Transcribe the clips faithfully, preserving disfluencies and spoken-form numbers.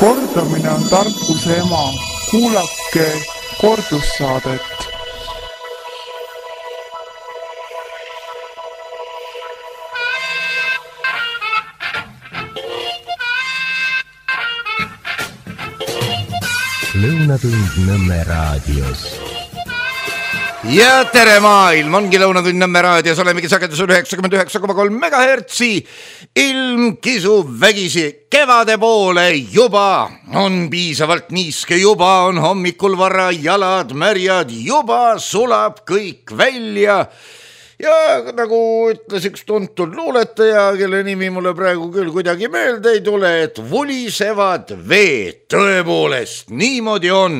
Kordamine on tarkuse ema. Kuulake kordussaadet. Lõunatund Nõmme raadios. Ja tere maailm, ongi Lõunatund Nõmme raadios, olemegi sagedusel üheksakümmend üheksa koma kolm megahertsi. Ilm kisub vägisi kevade poole juba, on piisavalt niiske, juba on hommikul vara, jalad märjad, juba sulab kõik välja. Ja nagu ütles üks tuntud luuletaja, kelle nimi mulle praegu küll kuidagi meelde ei tule, et vulisevad veed, tõepoolest, niimoodi on.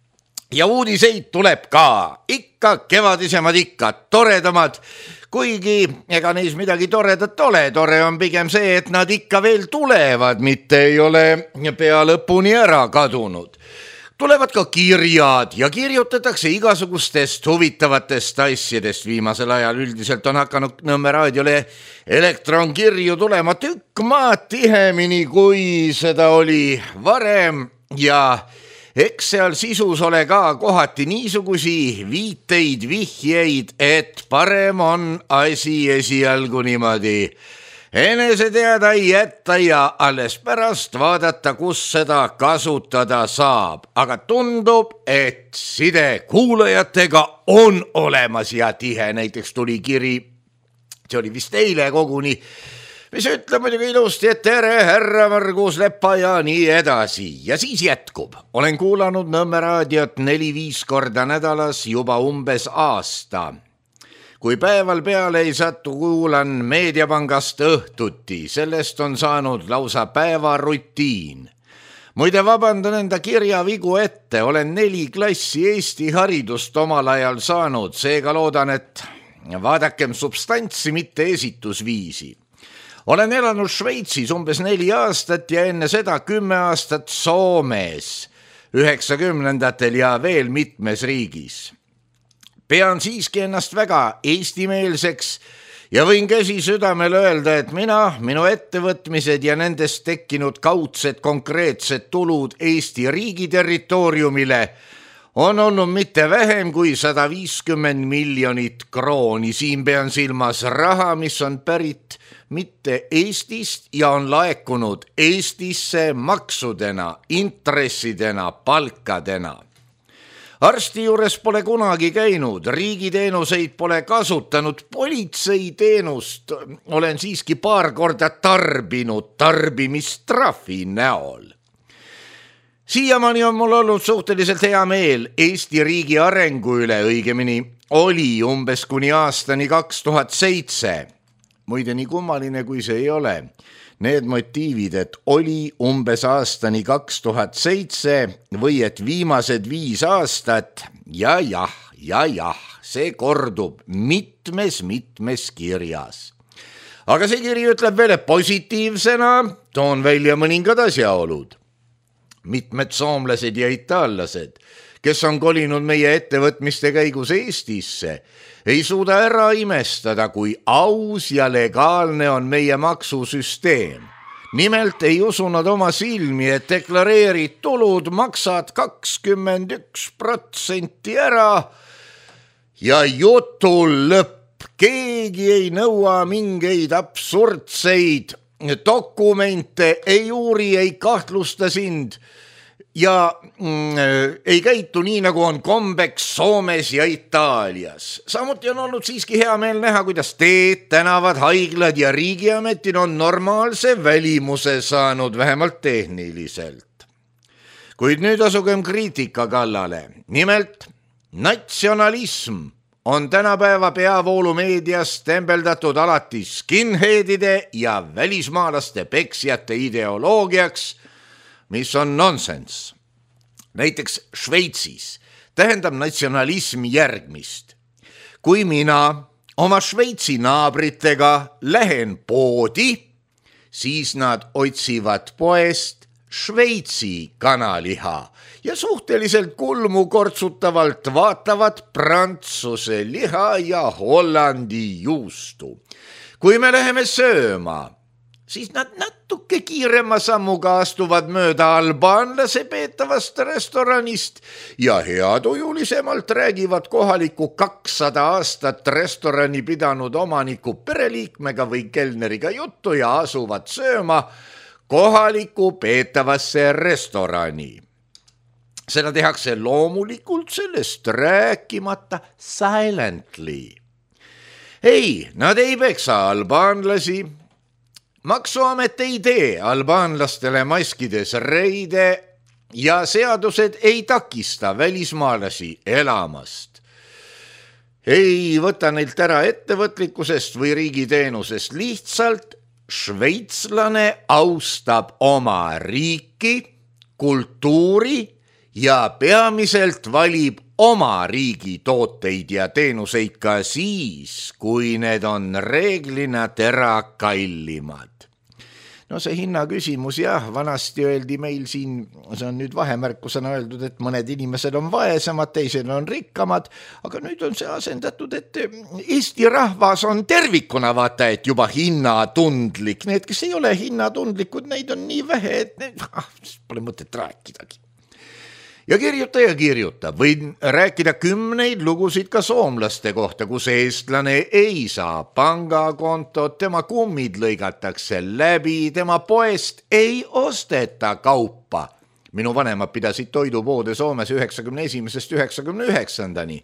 Ja uudiseid tuleb ka, ikka kevadisemad, ikka toredamad, kuigi ega neis midagi toredat ole. Tore on pigem see, et nad ikka veel tulevad, mitte ei ole pea lõpuni ära kadunud. Tulevad ka kirjad ja kirjutatakse igasugustest huvitavatest asjadest. Viimasel ajal üldiselt on hakanud Nõmme raadiole elektronkirju tulema tükk maad tihemini, kui seda oli varem, ja eks seal sisus ole ka kohati niisugusi viiteid, vihjeid, et parem on asi esialgu niimoodi enese teada ei jätta ja alles pärast vaadata, kus seda kasutada saab. Aga tundub, et side kuulajatega on olemas ja tihe. Näiteks tuli kiri, see oli vist eile koguni, mis ütleb muidugi ilusti, et tere, härra Margus Leppa ja nii edasi. Ja siis jätkub. Olen kuulanud Nõmme raadiot neli-viis korda nädalas juba umbes aasta. Kui päeval peale ei sattu, kuulan Meediapangast õhtuti. Sellest on saanud lausa päevarutiin. Muide, vabandan enda kirjavigu ette. Olen neli klassi Eesti haridust omal ajal saanud. Seega loodan, et vaadakem substantsi, mitte esitusviisi. Olen elanud Šveitsis umbes neli aastat ja enne seda kümme aastat Soomes, üheksakümnendatel ja veel mitmes riigis. Pean siiski ennast väga eestimeelseks ja võin käsi südamel öelda, et mina, minu ettevõtmised ja nendest tekkinud kaudsed konkreetsed tulud Eesti riigi territooriumile on olnud mitte vähem kui sada viiskümmend miljonit krooni. Siin pean silmas raha, mis on pärit mitte Eestist ja on laekunud Eestisse maksudena, intressidena, palkadena. Arsti juures pole kunagi käinud, riigiteenuseid pole kasutanud, politseiteenust olen siiski paar korda tarbinud tarbimistrahvi näol. Siiamaani on mul olnud suhteliselt hea meel Eesti riigi arengu üle, õigemini oli umbes kuni aastani kaks tuhat seitse. Muide, nii kummaline kui see ei ole. Need motiivid, et oli umbes aastani kaks tuhat seitse või et viimased viis aastat, ja jah, ja jah, see kordub mitmes, mitmes kirjas. Aga see kiri ütleb veel, et positiivsena toon välja mõningad asjaolud. Mitmed soomlased ja itaallased, kes on kolinud meie ettevõtmiste käigus Eestisse, ei suuda ära imestada, kui aus ja legaalne on meie maksusüsteem. Nimelt ei usu nad oma silmi, et deklareerid tulud maksad kakskümmend üks protsenti ära ja jutul lõpp. Keegi ei nõua mingeid absurdseid dokumente, ei uuri, ei kahtlusta sind ja mm, ei käitu nii, nagu on kombeks Soomes ja Itaalias. Samuti on olnud siiski hea meel näha, kuidas teed, tänavad, haiglad ja riigiametid on normaalse välimuse saanud, vähemalt tehniliselt. Kuid nüüd asugem kriitika kallale. Nimelt, natsionalism on tänapäeva peavoolumeedias tembeldatud alati skinheadide ja välismaalaste peksjate ideoloogiaks, mis on nonsense. Näiteks Šveitsis tähendab natsionalism järgmist. Kui mina oma Šveitsi naabritega lähen poodi, siis nad otsivad poest Šveitsi kanaliha ja suhteliselt kulmu kortsutavalt vaatavad Prantsuse liha ja Hollandi juustu. Kui me läheme sööma, siis nad natuke kiirema sammuga astuvad mööda albaanlase peetavast restoranist ja heatujulisemalt räägivad kohaliku kakssada aastat restorani pidanud omaniku pereliikmega või kelneriga juttu ja asuvad sööma kohaliku peetavasse restorani. Seda tehakse loomulikult sellest rääkimata silently. Ei, nad ei peksa albaanlasi. Maksuamet ei tee albaanlastele maskides reide ja seadused ei takista välismaalasi elamast. Ei võta neilt ära ettevõtlikkusest või riigiteenusest, lihtsalt šveitslane austab oma riiki, kultuuri ja peamiselt valib oma riigi tooteid ja teenuseid ka siis, kui need on reeglina tera kallimad. No see hinna küsimus, jah, vanasti öeldi meil siin, see on nüüd vahemärkusena öeldud, et mõned inimesed on vaesemad, teised on rikkamad, aga nüüd on see asendatud, et Eesti rahvas on tervikuna vaata, et juba hinnatundlik. Need, kes ei ole hinnatundlikud, neid on nii vähe, et need, ah, pole mõtet rääkidagi. Ja kirjuta ja kirjuta, võin rääkida kümneid lugusid ka soomlaste kohta, kus eestlane ei saa pangakontot, tema kummid lõigatakse läbi, tema poest ei osteta kaupa. Minu vanemad pidasid toidupoode Soomes üheksakümne esimesest üheksakümne üheksandani.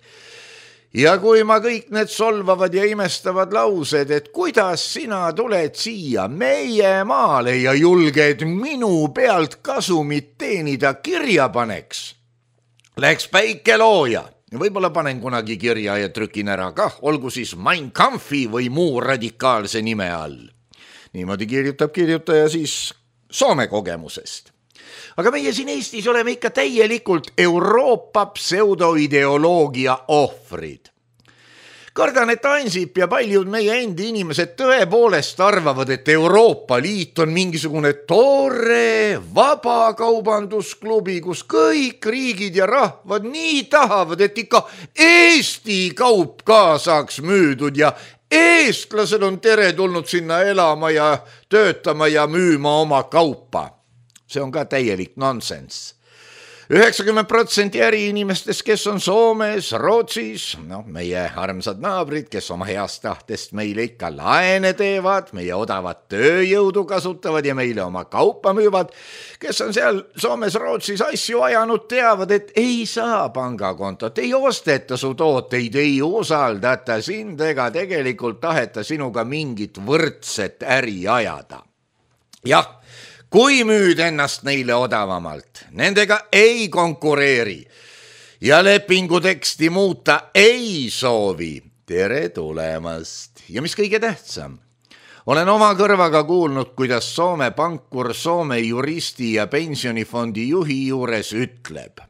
Ja kui ma kõik need solvavad ja imestavad laused, et kuidas sina tuled siia meie maale ja julged minu pealt kasumit teenida, kirja paneks. Läks päike looja. Võib-olla panen kunagi kirja ja trükin ära kah, olgu siis Mein Kampfi või muu radikaalse nime all. Niimoodi kirjutab kirjutaja siis Soome kogemusest. Aga meie siin Eestis oleme ikka täielikult Euroopa pseudoideoloogia ohvrid. Kardan, et Ansip ja paljud meie endi inimesed tõepoolest arvavad, et Euroopa Liit on mingisugune tore vabakaubandusklubi, kus kõik riigid ja rahvad nii tahavad, et ikka Eesti kaup ka saaks müüdud ja eestlased on teretulnud sinna elama ja töötama ja müüma oma kaupa. See on ka täielik nonsense. üheksakümmend protsenti äriinimestest, kes on Soomes, Rootsis, no meie armsad naabrid, kes oma heast tahtest meile ikka laene teevad, meie odavat tööjõudu kasutavad ja meile oma kaupa müüvad, kes on seal Soomes, Rootsis asju ajanud, teavad, et ei saa pangakontot, ei osteta su tooteid, ei usaldata sind ega tegelikult taheta sinuga mingit võrdset äri ajada. Jah, kui müüd ennast neile odavamalt, nendega ei konkureeri ja lepingu teksti muuta ei soovi, tere tulemast. Ja mis kõige tähtsam, olen oma kõrvaga kuulnud, kuidas Soome pankur Soome juristi ja pensionifondi juhi juures ütleb.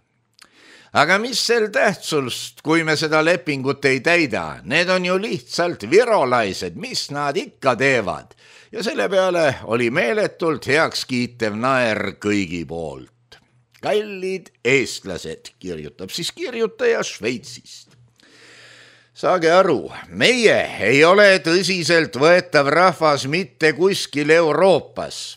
Aga mis sel tähtsust, kui me seda lepingut ei täida? Need on ju lihtsalt virolaised, mis nad ikka teevad? Ja selle peale oli meeletult heaks kiitev naer kõigi poolt. Kallid eestlased, kirjutab siis kirjutaja Šveitsist. Saage aru, meie ei ole tõsiselt võetav rahvas mitte kuskil Euroopas.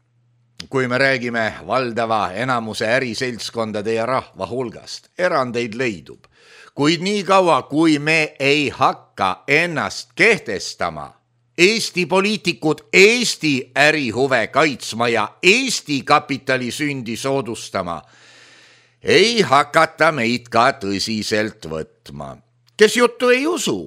Kui me räägime valdava enamuse äriseltskondade ja rahva hulgast, erandeid leidub. Kuid nii kaua, kui me ei hakka ennast kehtestama, Eesti poliitikud Eesti ärihuve kaitsma ja Eesti kapitali sündi soodustama, ei hakata meid ka tõsiselt võtma. Kes juttu ei usu,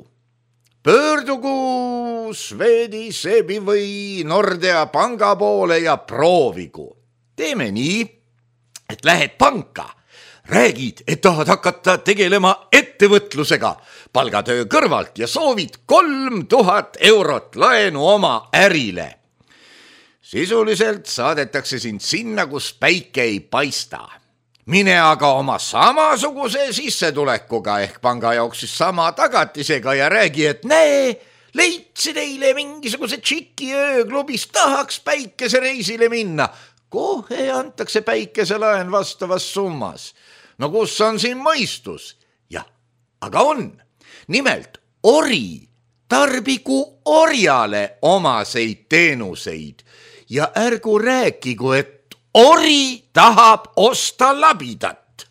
pöördugu Swedi, Sebi või Nordea panga poole ja proovigu. Teeme nii, et lähed panka. Räägid, et tahad hakata tegelema ettevõtlusega, palgatöö kõrvalt ja soovid kolm tuhat eurot laenu oma ärile. Sisuliselt saadetakse sind sinna, kus päike ei paista. Mine aga oma samasuguse sissetulekuga ehk panga jaoks siis sama tagatisega ja räägi, et näe, leidsid eile mingisuguse tšiki ööklubis, tahaks päikesereisile minna. Kohe antakse päikeselaen vastavas summas. No kus on siin mõistus? Jah, aga on. Nimelt, ori tarbigu orjale omaseid teenuseid ja ärgu rääkigu, et ori tahab osta labidat.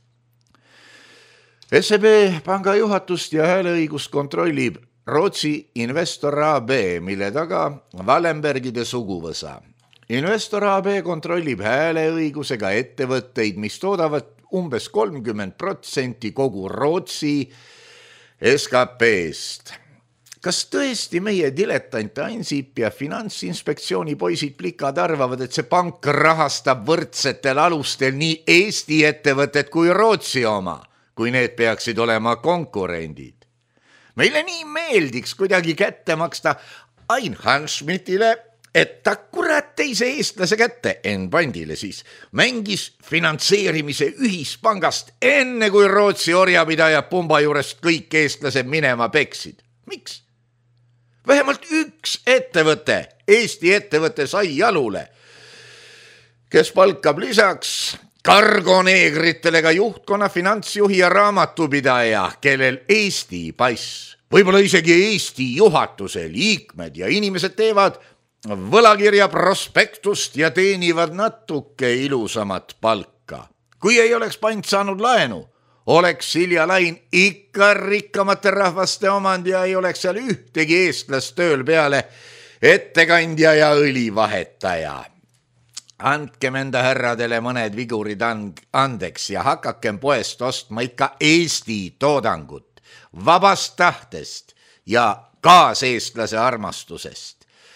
S E B panga juhatust ja hääleõigust kontrollib Rootsi Investor A B, mille taga Wallenbergide suguvõsa. Investor A B kontrollib hääleõigusega ettevõtteid, mis toodavad umbes kolmkümmend protsenti kogu Rootsi S K P-st. Kas tõesti meie diletant Ansip ja Finantsinspektsiooni poisid plikad arvavad, et see pank rahastab võrdsetel alustel nii Eesti ettevõtted kui Rootsi oma, kui need peaksid olema konkurendid? Meile nii meeldiks kuidagi kätte maksta Ain Hanschmidtile, et ta kurat teise eestlase kätte, en pandile siis, mängis finantseerimise ühispangast enne kui Rootsi orjapidaja pumba juurest kõik eestlased minema peksid. Miks? Vähemalt üks ettevõte, Eesti ettevõte sai jalule, kes palkab lisaks kargoneegritele ka juhtkonna finantsjuhi ja raamatupidaja, kellel Eesti pass, võib-olla isegi Eesti juhatuse liikmed ja inimesed teevad võlakirja prospektust ja teenivad natuke ilusamat palka. Kui ei oleks pant saanud laenu, oleks Silja Lain ikka rikkamate rahvaste omand ja ei oleks seal ühtegi eestlast tööl peale ettekandja ja õlivahetaja. Andkem enda härradele mõned vigurid andeks ja hakakem poest ostma ikka Eesti toodangut, vabast tahtest ja kaaseestlase armastusest.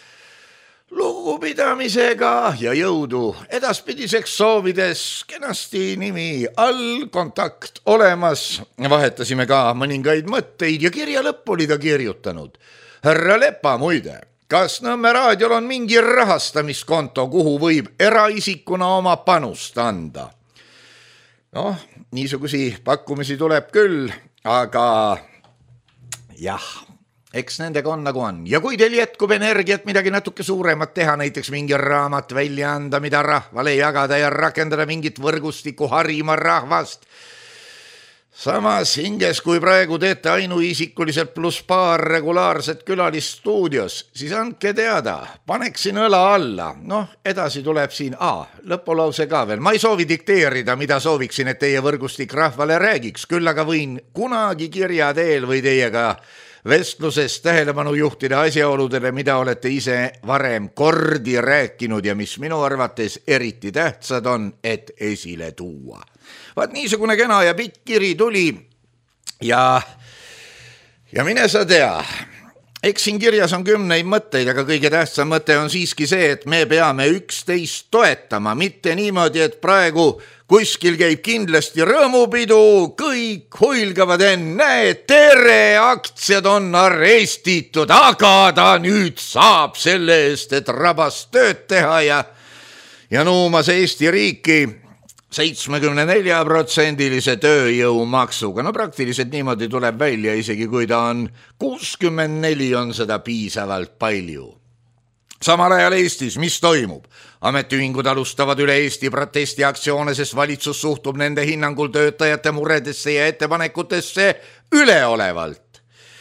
Lugupidamisega ja jõudu edaspidiseks soovides kenasti nimi all kontakt olemas. Vahetasime ka mõningaid mõtteid ja kirja lõpp oli ta kirjutanud. Härra Lepa muide, kas Nõmme raadiol on mingi rahastamiskonto, kuhu võib eraisikuna oma panust anda? Noh, niisugusi pakkumisi tuleb küll, aga jah, eks nendega on nagu on. Ja kui teil jätkub energiat midagi natuke suuremat teha, näiteks mingi raamat välja anda, mida rahvale jagada ja rakendada mingit võrgustiku harima rahvast. Samas hinges, kui praegu teete ainuisikuliselt pluss paar regulaarset külalist stuudios, siis andke teada, paneksin õla alla. Noh, edasi tuleb siin A, lõpulause ka veel. Ma ei soovi dikteerida, mida sooviksin, et teie võrgustik rahvale räägiks, küll aga võin kunagi kirja teel või teiega vestluses tähelepanu juhtida asjaoludele, mida olete ise varem kordi rääkinud ja mis minu arvates eriti tähtsad on, et esile tuua. Vaat niisugune kena ja pikk kiri tuli ja, ja mine sa tea, eks siin kirjas on kümneid mõtteid, aga kõige tähtsam mõte on siiski see, et me peame üksteist toetama, mitte niimoodi, et praegu kuskil käib kindlasti rõõmupidu, kõik huilgavad enne, tere, aktsiad on arestitud, aga ta nüüd saab selle eest, et rabas tööd teha ja, ja nuumas Eesti riiki seitsmekümne nelja protsendilise tööjõumaksuga. No praktiliselt niimoodi tuleb välja, isegi kui ta on kuuskümmend neli, on seda piisavalt palju. Samal ajal Eestis, mis toimub? Ametiühingud alustavad üle Eesti protestiaktsioone, sest valitsus suhtub nende hinnangul töötajate muredesse ja ettepanekutesse üleolevalt.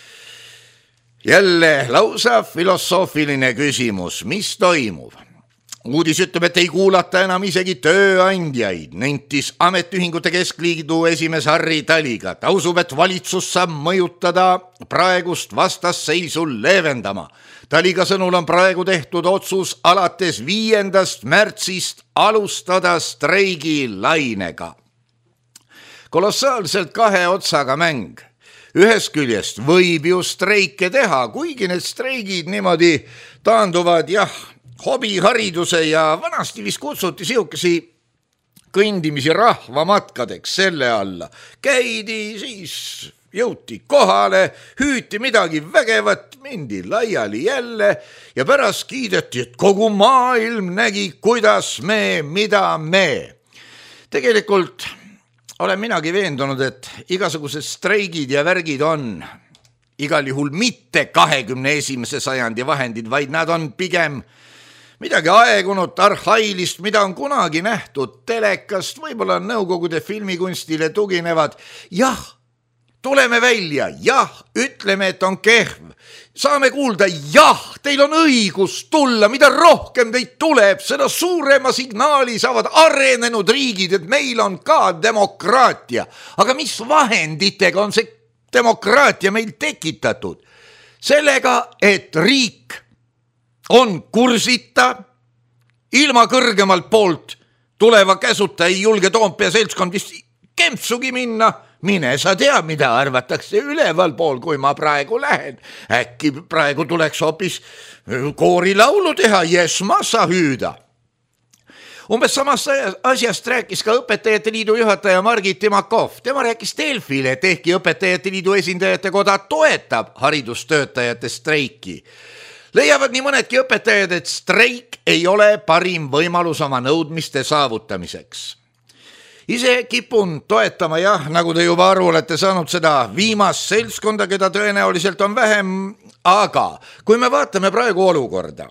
Jälle lausa filosoofiline küsimus, mis toimub? Uudis ütleb, et ei kuulata enam isegi tööandjaid, nentis ametiühingute keskliidu esimees Harri Taliga. Ta usub, et valitsus saab mõjutada praegust vastasseisu leevendama. Taliga sõnul on praegu tehtud otsus alates viiendast märtsist alustada streigi lainega. Kolossaalselt kahe otsaga mäng. Ühest küljest võib ju streike teha, kuigi need streigid niimoodi taanduvad, jah, hobihariduse ja vanasti vist kutsuti siukesi kõndimisi rahvamatkadeks selle alla. Käidi, siis jõuti kohale, hüüti midagi vägevat, mindi laiali jälle ja pärast kiideti, et kogu maailm nägi, kuidas me, mida me. Tegelikult olen minagi veendunud, et igasugused streigid ja värgid on igal juhul mitte kahekümne esimese sajandi vahendid, vaid nad on pigem midagi aegunud, arhailist, mida on kunagi nähtud telekast, võib-olla nõukogude filmikunstile tuginevad. Jah, tuleme välja, jah, ütleme, et on kehv. Saame kuulda, jah, teil on õigus tulla, mida rohkem teid tuleb, seda suurema signaali saavad arenenud riigid, et meil on ka demokraatia. Aga mis vahenditega on see demokraatia meil tekitatud? Sellega, et riik on kursita, ilma kõrgemalt poolt tuleva käsuta ei julge Toompea seltskond vist kempsugi minna. Mine sa tea, mida arvatakse üleval pool, kui ma praegu lähen. Äkki praegu tuleks hoopis koorilaulu teha, jes massa hüüda. Umbes samast asjast rääkis ka Õpetajate Liidu juhataja Margit Timakov. Tema rääkis Delfile, et ehkki Õpetajate Liidu esindajate koda toetab haridustöötajate streiki. Leiavad nii mõnedki õpetajad, et streik ei ole parim võimalus oma nõudmiste saavutamiseks. Ise kipun toetama, jah, nagu te juba aru olete saanud, seda viimast seltskonda, keda tõenäoliselt on vähem, aga kui me vaatame praegu olukorda,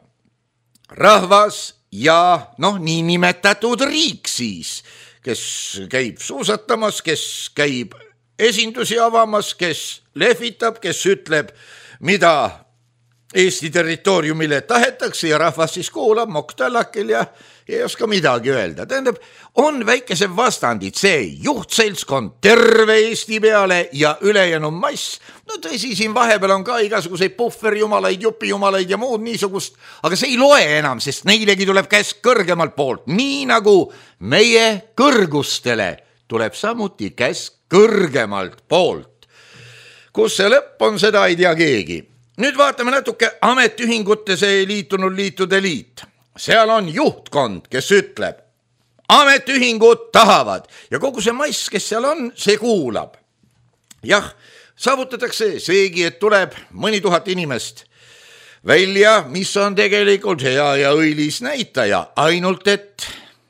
rahvas ja noh, nii nimetatud riik siis, kes käib suusatamas, kes käib esindusi avamas, kes lehvitab, kes ütleb, mida Eesti territooriumile tahetakse ja rahvas siis kuulab moktallakil ja ei oska midagi öelda. Tähendab, on väikese vastandid, see juhtseltskond terve Eesti peale ja ülejäänud mass. No tõsi, siin vahepeal on ka igasuguseid puhverjumalaid, jupijumalaid ja muud niisugust, aga see ei loe enam, sest neilegi tuleb käsk kõrgemalt poolt. Nii nagu meie kõrgustele tuleb samuti käsk kõrgemalt poolt. Kus see lõpp on, seda ei tea keegi. Nüüd vaatame natuke ametiühingutes liitunud liitude liit. Seal on juhtkond, kes ütleb, ametiühingud tahavad ja kogu see mass, kes seal on, see kuulab. Jah, saavutatakse seegi, et tuleb mõni tuhat inimest välja, mis on tegelikult hea ja õilis näitaja, ainult et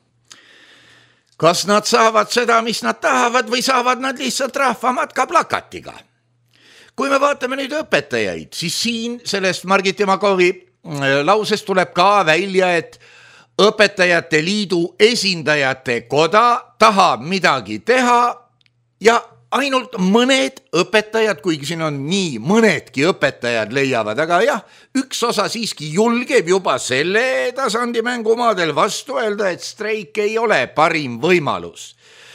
kas nad saavad seda, mis nad tahavad või saavad nad lihtsalt rahvamatka plakatiga. Kui me vaatame nüüd õpetajaid, siis siin sellest Margit Timakovi lausest tuleb ka välja, et Õpetajate Liidu esindajate koda tahab midagi teha ja ainult mõned õpetajad, kuigi siin on nii mõnedki õpetajad leiavad, aga jah, üks osa siiski julgeb juba selle tasandi mängumaadel vastu öelda, et streik ei ole parim võimalus.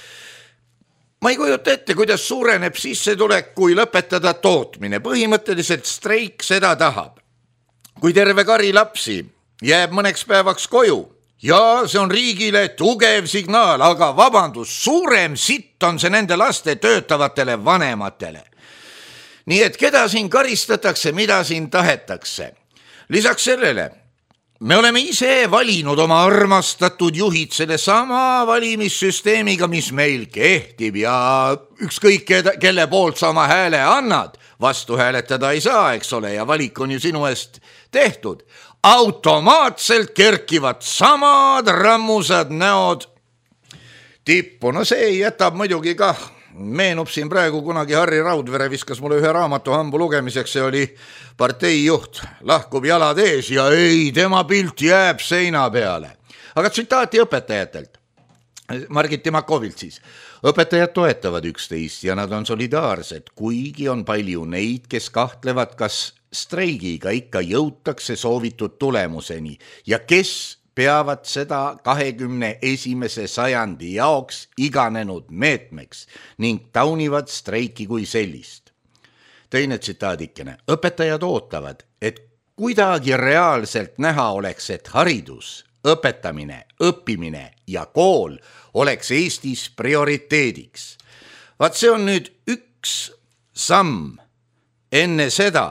Ma ei kujuta ette, kuidas suureneb sissetulek, kui lõpetada tootmine. Põhimõtteliselt streik seda tahab. Kui terve kari lapsi jääb mõneks päevaks koju, ja see on riigile tugev signaal, aga vabandus, suurem sitt on see nende laste töötavatele vanematele. Nii et keda siin karistatakse, mida siin tahetakse. Lisaks sellele, me oleme ise valinud oma armastatud juhid selle sama valimissüsteemiga, mis meil kehtib ja ükskõik kelle poolt sa oma hääle annad, vastu hääletada ei saa, eks ole, ja valik on ju sinu eest tehtud. Automaatselt kerkivad samad rammusad näod tippu. No see jätab muidugi kah. Meenub siin praegu kunagi Harri Raudvere viskas mulle ühe raamatu hambu lugemiseks, see oli parteijuht, lahkub jalad ees ja ei, tema pilt jääb seina peale. Aga tsitaati õpetajatelt, Margit Timakovilt siis. Õpetajad toetavad üksteist ja nad on solidaarsed, kuigi on palju neid, kes kahtlevad, kas streigiga ikka jõutakse soovitud tulemuseni ja kes peavad seda kahekümne esimese sajandi jaoks iganenud meetmeks ning taunivad streiki kui sellist. Teine tsitaadikene. Õpetajad ootavad, et kuidagi reaalselt näha oleks, et haridus, õpetamine, õppimine ja kool oleks Eestis prioriteediks. Vaat see on nüüd üks samm enne seda,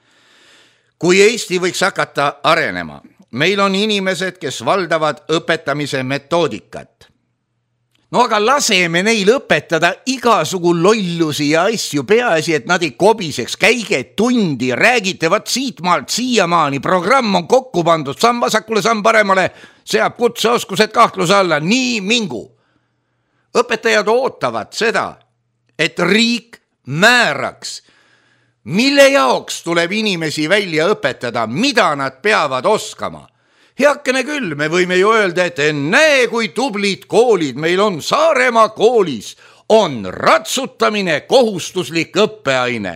kui Eesti võiks hakata arenema. Meil on inimesed, kes valdavad õpetamise metoodikat. No aga laseme neil õpetada igasugu lollusi ja asju, peaasi, et nad ei kobiseks, käige tundi, räägite, vaat siit maalt siiamaani, programm on kokku pandud, samm vasakule, samm paremale, seab kutseoskused kahtluse alla, nii mingu. Õpetajad ootavad seda, et riik määraks, mille jaoks tuleb inimesi välja õpetada, mida nad peavad oskama. Heakene küll, me võime ju öelda, et ennäe, kui tublid koolid meil on Saaremaa koolis. on ratsutamine kohustuslik õppeaine.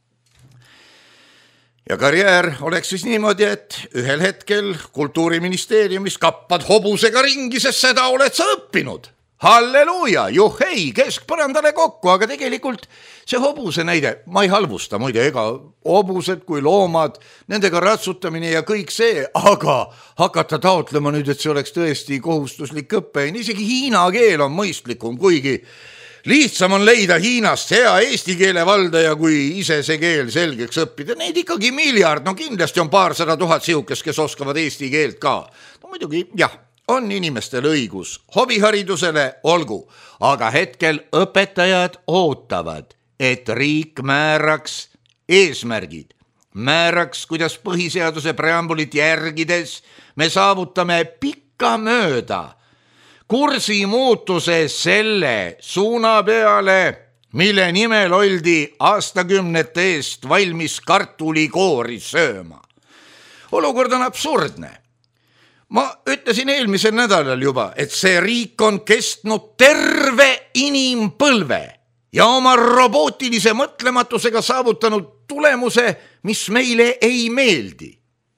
Ja karjäär oleks siis niimoodi, et ühel hetkel Kultuuriministeeriumis kappad hobusega ringi, sest seda oled sa õppinud. Halleluuja, juhhei, keskpõrandale kokku, aga tegelikult see hobuse näide, ma ei halvusta muide, ega hobused kui loomad, nendega ratsutamine ja kõik see, aga hakata taotlema nüüd, et see oleks tõesti kohustuslik õppeaine, isegi hiina keel on mõistlikum, kuigi lihtsam on leida Hiinast hea eesti keele valdaja, kui ise see keel selgeks õppida. Neid ikkagi miljard, no kindlasti on paarsada tuhat siukest, kes oskavad eesti keelt ka. No muidugi, jah, on inimestel õigus hobiharidusele, olgu, aga hetkel õpetajad ootavad, et riik määraks eesmärgid, määraks, kuidas põhiseaduse preambulit järgides me saavutame pikka mööda kursi muutuse selle suuna peale, mille nimel oldi aastakümnete eest valmis kartulikoori sööma. Olukord on absurdne. Ma ütlesin eelmisel nädalal juba, et see riik on kestnud terve inimpõlve ja oma robootilise mõtlematusega saavutanud tulemuse, mis meile ei meeldi.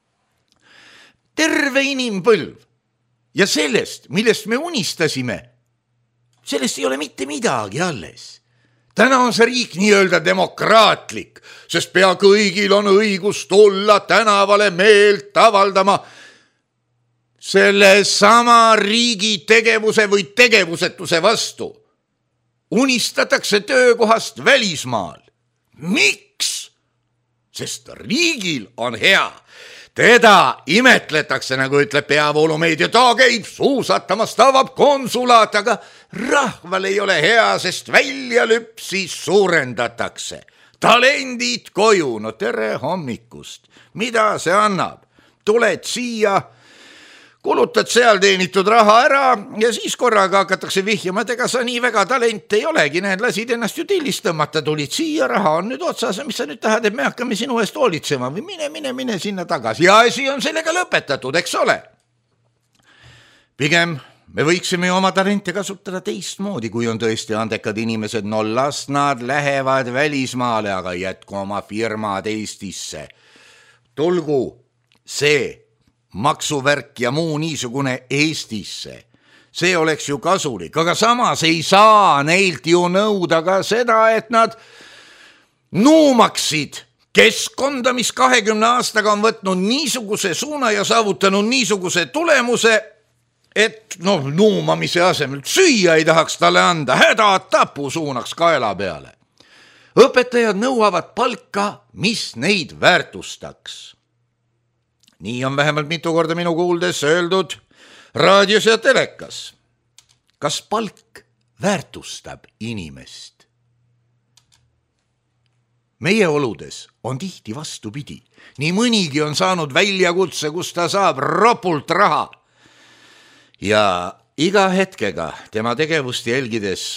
Terve inimpõlv. Ja sellest, millest me unistasime, sellest ei ole mitte midagi alles. Täna on see riik nii-öelda demokraatlik, sest pea kõigil on õigus tulla tänavale meelt avaldama. Selle sama riigi tegevuse või tegevusetuse vastu unistatakse töökohast välismaal. Miks? Sest riigil on hea. Teda imetletakse, nagu ütleb peavoolumeedia, ta käib suusatamas, ta avab konsulaat, aga rahval ei ole hea, sest väljalüpsi suurendatakse. Talendid koju, no tere hommikust. Mida see annab? Tuled siia, kulutad seal teenitud raha ära ja siis korraga hakatakse vihjama, et ega sa nii väga talent ei olegi, need lasid ennast ju tillist tõmmata, tulid siia, raha on nüüd otsas, mis sa nüüd tahad, et me hakkame sinu eest hoolitsema või mine, mine, mine sinna tagasi ja asi on sellega lõpetatud, eks ole. Pigem me võiksime ju oma talente kasutada teistmoodi, kui on tõesti andekad inimesed, no las nad lähevad välismaale, aga jätku oma firmad Eestisse. Tulgu see maksuvärk ja muu niisugune Eestisse. See oleks ju kasulik, aga samas ei saa neilt ju nõuda ka seda, et nad nuumaksid keskkonda, mis kahekümne aastaga on võtnud niisuguse suuna ja saavutanud niisuguse tulemuse, et noh, nuumamise asemel süüa ei tahaks talle anda, häda tapu suunaks kaela peale. Õpetajad nõuavad palka, mis neid väärtustaks. Nii on vähemalt mitu korda minu kuuldes öeldud raadios ja telekas. Kas palk väärtustab inimest? Meie oludes on tihti vastupidi. Nii mõnigi on saanud väljakutse, kus ta saab ropult raha. Ja iga hetkega tema tegevust jälgides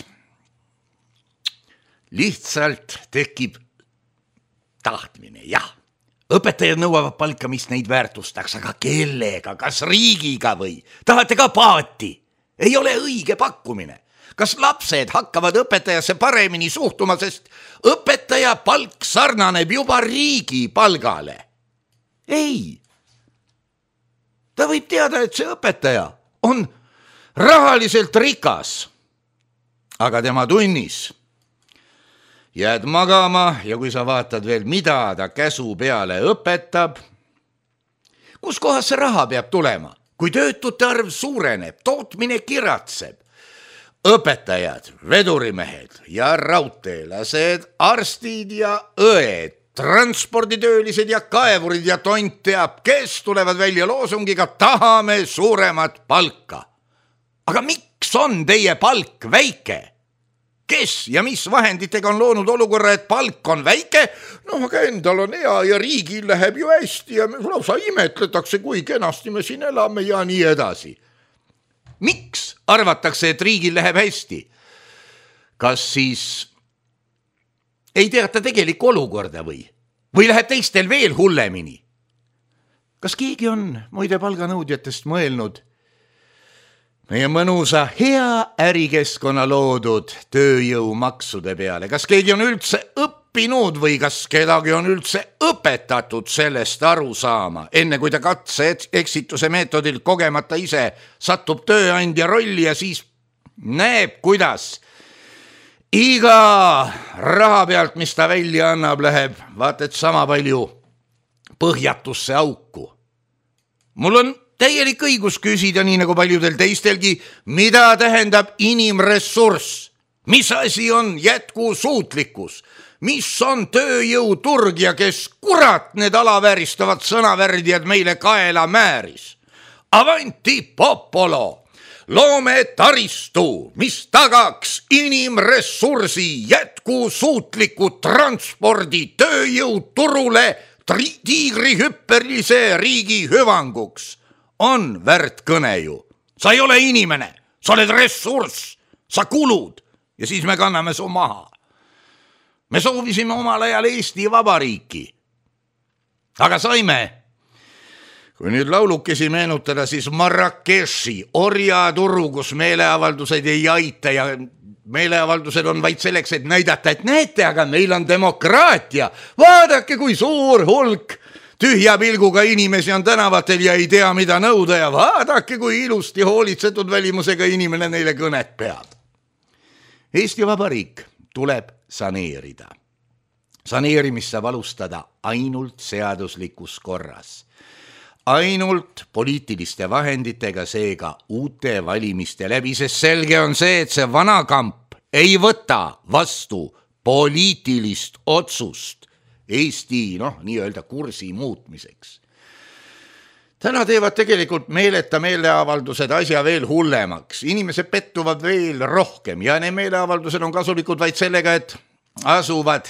lihtsalt tekib tahtmine, jah. Õpetajad nõuavad palka, mis neid väärtustaks, aga kellega, kas riigiga või? Tahate ka paati? Ei ole õige pakkumine. Kas lapsed hakkavad õpetajasse paremini suhtuma, sest õpetaja palk sarnaneb juba riigi palgale? Ei. Ta võib teada, et see õpetaja on rahaliselt rikas, aga tema tunnis jääd magama ja kui sa vaatad veel, mida ta käsu peale õpetab, kus kohas see raha peab tulema? Kui töötute arv suureneb, tootmine kiratseb, õpetajad, vedurimehed ja raudteelased, arstid ja õed, transporditöölised ja kaevurid ja tont teab, kes tulevad välja loosungiga, tahame suuremat palka. Aga miks on teie palk väike? Kes ja mis vahenditega on loonud olukorra, et palk on väike? No aga endal on hea ja riigil läheb ju hästi ja lausa imetletakse, kui kenasti me siin elame ja nii edasi. Miks arvatakse, et riigil läheb hästi? Kas siis ei teata tegelikku olukorda või? Või läheb teistel veel hullemini? Kas keegi on muide palganõudjatest mõelnud, meie mõnusa hea ärikeskkonna loodud tööjõumaksude peale. Kas keegi on üldse õppinud või kas kedagi on üldse õpetatud sellest aru saama, enne kui ta katse eksituse meetodil kogemata ise satub tööandja rolli ja siis näeb, kuidas iga raha pealt, mis ta välja annab, läheb vaat et sama palju põhjatusse auku. Mul on täielik õigus küsida, nii nagu paljudel teistelgi, mida tähendab inimressurss, mis asi on jätkusuutlikkus, mis on tööjõuturg ja kes kurat need alavääristavad sõnavärdjad meile kaela määris. Avanti popolo, loome taristu, mis tagaks inimressursi jätkusuutliku transpordi tööjõuturule tiigrihüpperlise riigi hüvanguks. On väärt kõne ju. Sa ei ole inimene, sa oled ressurss, sa kulud ja siis me kanname su maha. Me soovisime omal ajal Eesti Vabariiki, aga saime. Kui nüüd laulukesi meenutada, siis Marrakechi orjaturu, kus meeleavaldused ei aita ja meeleavaldused on vaid selleks, et näidata, et näete, aga meil on demokraatia. Vaadake, kui suur hulk tühja pilguga inimesi on tänavatel ja ei tea, mida nõuda ja vaadake, kui ilusti hoolitsetud välimusega inimene neile kõnet peab. Eesti Vabariik tuleb saneerida. Saneerimist saab alustada ainult seaduslikus korras. Ainult poliitiliste vahenditega, seega uute valimiste läbi, sest selge on see, et see vana kamp ei võta vastu poliitilist otsust Eesti, noh, nii-öelda kursi muutmiseks. Täna teevad tegelikult meeleta meeleavaldused asja veel hullemaks. Inimesed pettuvad veel rohkem ja need meeleavaldused on kasulikud vaid sellega, et asuvad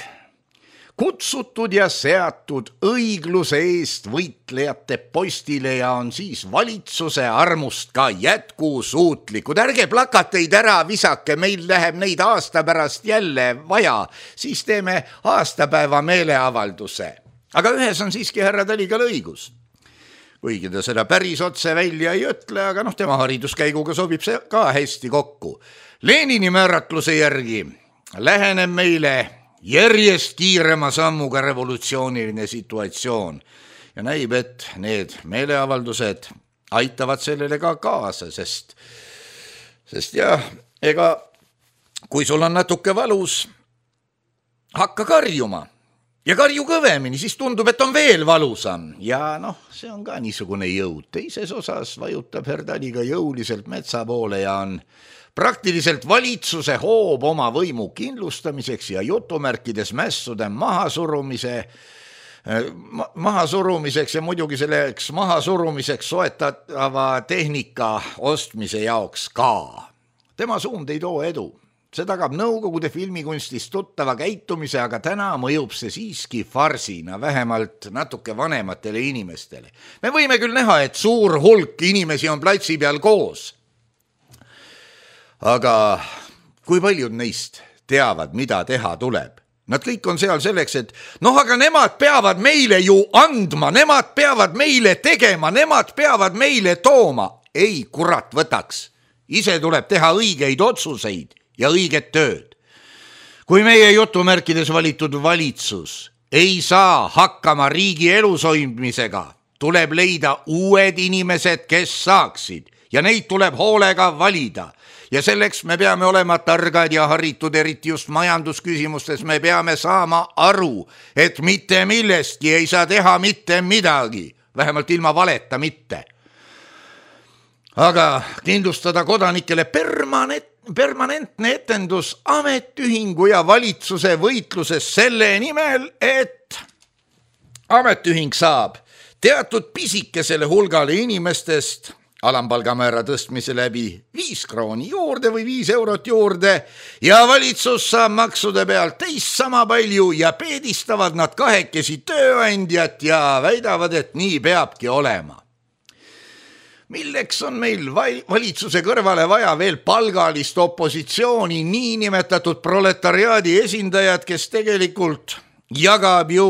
kutsutud ja seatud õigluse eest võitlejate postile ja on siis valitsuse armust ka jätkusuutlikud. Ärge plakateid ära visake, meil läheb neid aasta pärast jälle vaja, siis teeme aastapäeva meeleavalduse. Aga ühes on siiski härra Taligal õigus. Kuigi ta seda päris otse välja ei ütle, aga noh, tema hariduskäiguga sobib see ka hästi kokku. Lenini määratluse järgi läheneb meile järjest kiirema sammuga revolutsiooniline situatsioon ja näib, et need meeleavaldused aitavad sellele ka kaasa, sest, sest jah, ega kui sul on natuke valus, hakka karjuma ja karju kõvemini, siis tundub, et on veel valusam ja noh, see on ka niisugune jõud. Teises osas vajutab Herdaliga jõuliselt metsa poole ja on praktiliselt valitsuse hoob oma võimu kindlustamiseks ja jutumärkides mässude mahasurumise, mahasurumiseks ja muidugi selleks mahasurumiseks soetatava tehnika ostmise jaoks ka. Tema suund ei too edu. See tagab nõukogude filmikunstis tuttava käitumise, aga täna mõjub see siiski farsina, vähemalt natuke vanematele inimestele. Me võime küll näha, et suur hulk inimesi on platsi peal koos. Aga kui paljud neist teavad, mida teha tuleb? Nad kõik on seal selleks, et noh, aga nemad peavad meile ju andma, nemad peavad meile tegema, nemad peavad meile tooma. Ei, kurat võtaks. Ise tuleb teha õigeid otsuseid ja õiget tööd. Kui meie jutumärkides valitud valitsus ei saa hakkama riigi elushoidmisega, tuleb leida uued inimesed, kes saaksid ja neid tuleb hoolega valida. Ja selleks me peame olema targad ja haritud, eriti just majandusküsimustes. Me peame saama aru, et mitte millestki ei saa teha mitte midagi, vähemalt ilma valeta mitte. Aga kindlustada kodanikele permanent, permanentne etendus ametiühingu ja valitsuse võitluses selle nimel, et ametiühing saab teatud pisikesele hulgale inimestest alampalgamäära tõstmise läbi viis krooni juurde või viis eurot juurde ja valitsus saab maksude pealt teist sama palju ja peedistavad nad kahekesi tööandjat ja väidavad, et nii peabki olema. Milleks on meil valitsuse kõrvale vaja veel palgalist opositsiooni, niinimetatud proletariaadi esindajad, kes tegelikult jagab ju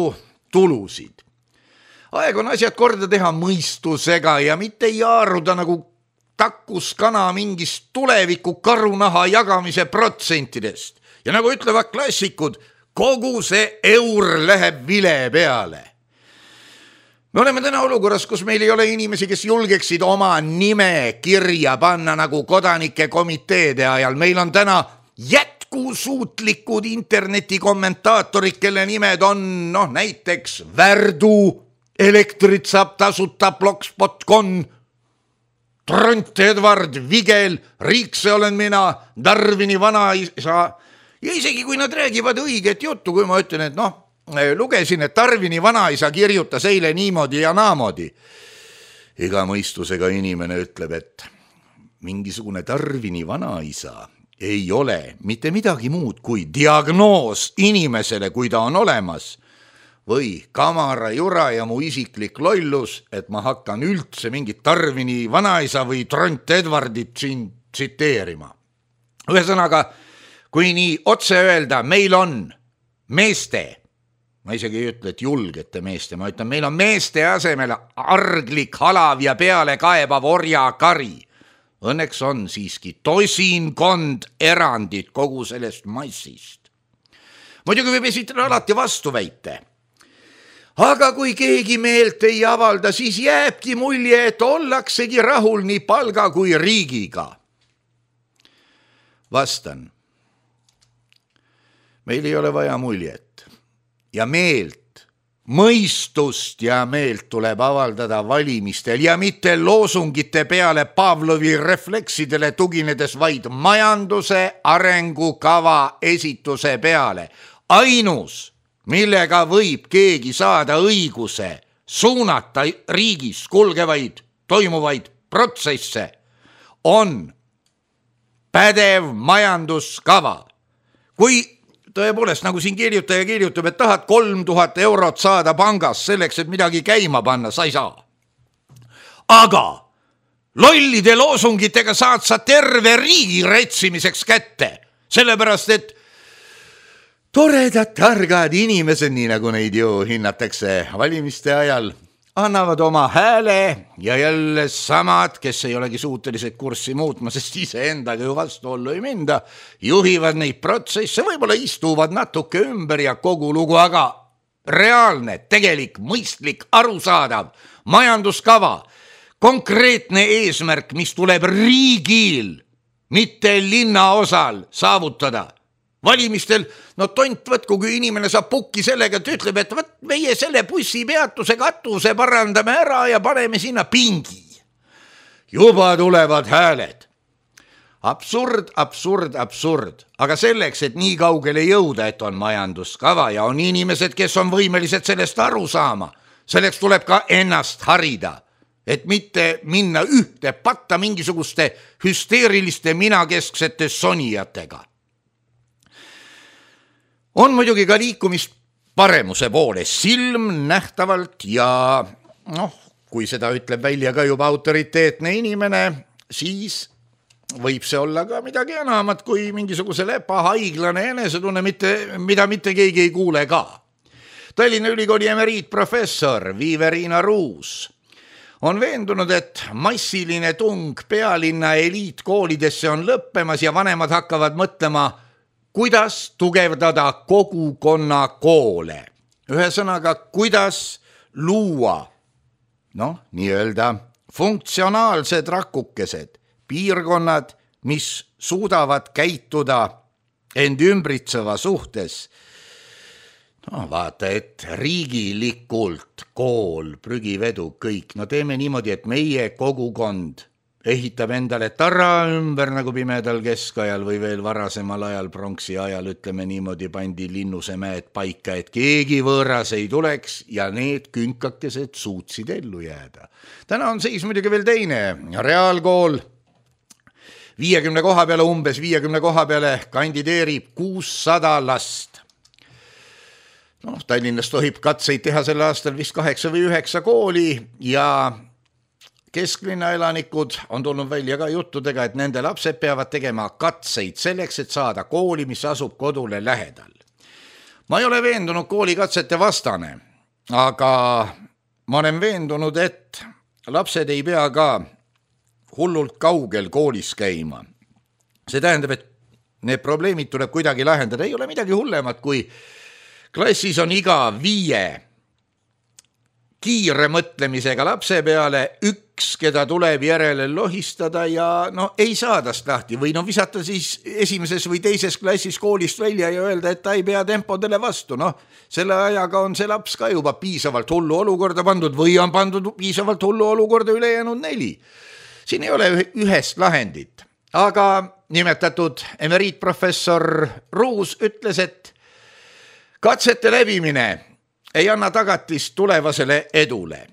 tulusid? Aeg on asjad korda teha mõistusega ja mitte jaaruda nagu takkuskana mingist tuleviku karunaha jagamise protsentidest. Ja nagu ütlevad klassikud, kogu see eur läheb vile peale. Me oleme täna olukorras, kus meil ei ole inimesi, kes julgeksid oma nime kirja panna nagu kodanike komiteede ajal. Meil on täna jätkusuutlikud internetikommentaatorid, kelle nimed on noh, näiteks Värdu, elektrit saab tasuta blogspot punkt com, Tront Edward Vigel, Riikse olen mina, Darwini vanaisa. Ja isegi kui nad räägivad õiget juttu, kui ma ütlen, et noh, lugesin, et Darwini vanaisa kirjutas eile niimoodi ja naamoodi. Iga mõistusega inimene ütleb, et mingisugune Darwini vanaisa ei ole mitte midagi muud kui diagnoos inimesele, kui ta on olemas. Või kamara jura ja mu isiklik lollus, et ma hakkan üldse mingit Darwini vanaisa või Tront Edwardit siin tsiteerima. Ühesõnaga, kui nii otse öelda, meil on meeste, ma isegi ei ütle, et julgete meeste, ma ütlen, meil on meeste asemel arglik, halav ja peale kaebav orja kari. Õnneks on siiski tosinkond erandit kogu sellest massist. Muidugi võib esitada alati vastuväite. Aga kui keegi meelt ei avalda, siis jääbki mulje, et ollaksegi rahul nii palga kui riigiga. Vastan. Meil ei ole vaja muljet ja meelt, mõistust ja meelt tuleb avaldada valimistel ja mitte loosungite peale Pavlovi refleksidele tuginedes, vaid majanduse arengukava esituse peale. Ainus, millega võib keegi saada õiguse suunata riigis kulgevaid, toimuvaid protsesse, on pädev majanduskava. Kui tõepoolest, nagu siin kirjutaja kirjutab, et tahad kolm tuhat eurot saada pangas selleks, et midagi käima panna, sa ei saa. Aga lollide loosungitega saad sa terve riigi retsimiseks kätte, sellepärast et toredad, targad inimesed, nii nagu neid ju hinnatakse valimiste ajal, annavad oma hääle ja jälle samad, kes ei olegi suutelised kurssi muutma, sest ise endaga ju vastuollu ei minda, juhivad neid protsesse, võib-olla istuvad natuke ümber ja kogu lugu, aga reaalne, tegelik, mõistlik, arusaadav majanduskava, konkreetne eesmärk, mis tuleb riigil, mitte linnaosal saavutada. Valimistel, no tont võtku, kui inimene saab pukki sellega, et ütleb, et võt, meie selle bussi peatuse katuse parandame ära ja paneme sinna pingi. Juba tulevad hääled. Absurd, absurd, absurd. Aga selleks, et nii kaugele jõuda, et on majanduskava ja on inimesed, kes on võimelised sellest aru saama, selleks tuleb ka ennast harida, et mitte minna ühte patta mingisuguste hüsteeriliste minakesksete sonijatega. On muidugi ka liikumist paremuse poole silm nähtavalt ja noh, kui seda ütleb välja ka juba autoriteetne inimene, siis võib see olla ka midagi enamat kui mingisuguse lepahaiglane enesetunne, mitte, mida mitte keegi ei kuule ka. Tallinna Ülikooli emeriitprofessor Viiveriina Ruus on veendunud, et massiline tung pealinna eliitkoolidesse on lõppemas ja vanemad hakkavad mõtlema, kuidas tugevdada kogukonna koole. Ühesõnaga, kuidas luua, noh, nii-öelda funktsionaalsed rakukesed, piirkonnad, mis suudavad käituda end ümbritseva suhtes. No vaata, et riigilikult kool, prügivedu, kõik. No teeme niimoodi, et meie kogukond ehitab endale tara ümber nagu pimedal keskajal või veel varasemal ajal, pronksi ajal, ütleme niimoodi, pandi Linnuse mäed paika, et keegi võõras ei tuleks ja need künkakesed suutsid ellu jääda. Täna on seis muidugi veel teine. Reaalkool viiekümne koha peale, umbes viiekümne koha peale kandideerib kuussada last. No, Tallinnas tohib katseid teha sel aastal vist kaheksa või üheksa kooli ja kesklinna elanikud on tulnud välja ka juttudega, et nende lapsed peavad tegema katseid selleks, et saada kooli, mis asub kodule lähedal. Ma ei ole veendunud koolikatsete vastane, aga ma olen veendunud, et lapsed ei pea ka hullult kaugel koolis käima. See tähendab, et need probleemid tuleb kuidagi lahendada. Ei ole midagi hullemat, kui klassis on iga viie kiire mõtlemisega lapse peale üks, keda tuleb järele lohistada ja no ei saa tast lahti või no visata siis esimeses või teises klassis koolist välja ja öelda, et ta ei pea tempodele vastu. Noh, selle ajaga on see laps ka juba piisavalt hullu olukorda pandud või on pandud piisavalt hullu olukorda ülejäänud neli. Siin ei ole ühest lahendit, aga nimetatud emeriitprofessor Ruus ütles, et katsete läbimine ei anna tagatist tulevasele edule.